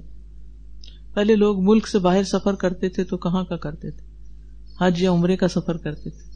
[SPEAKER 1] پہلے لوگ ملک سے باہر سفر کرتے تھے تو کہاں کا کرتے تھے، حج یا عمرے کا سفر کرتے تھے.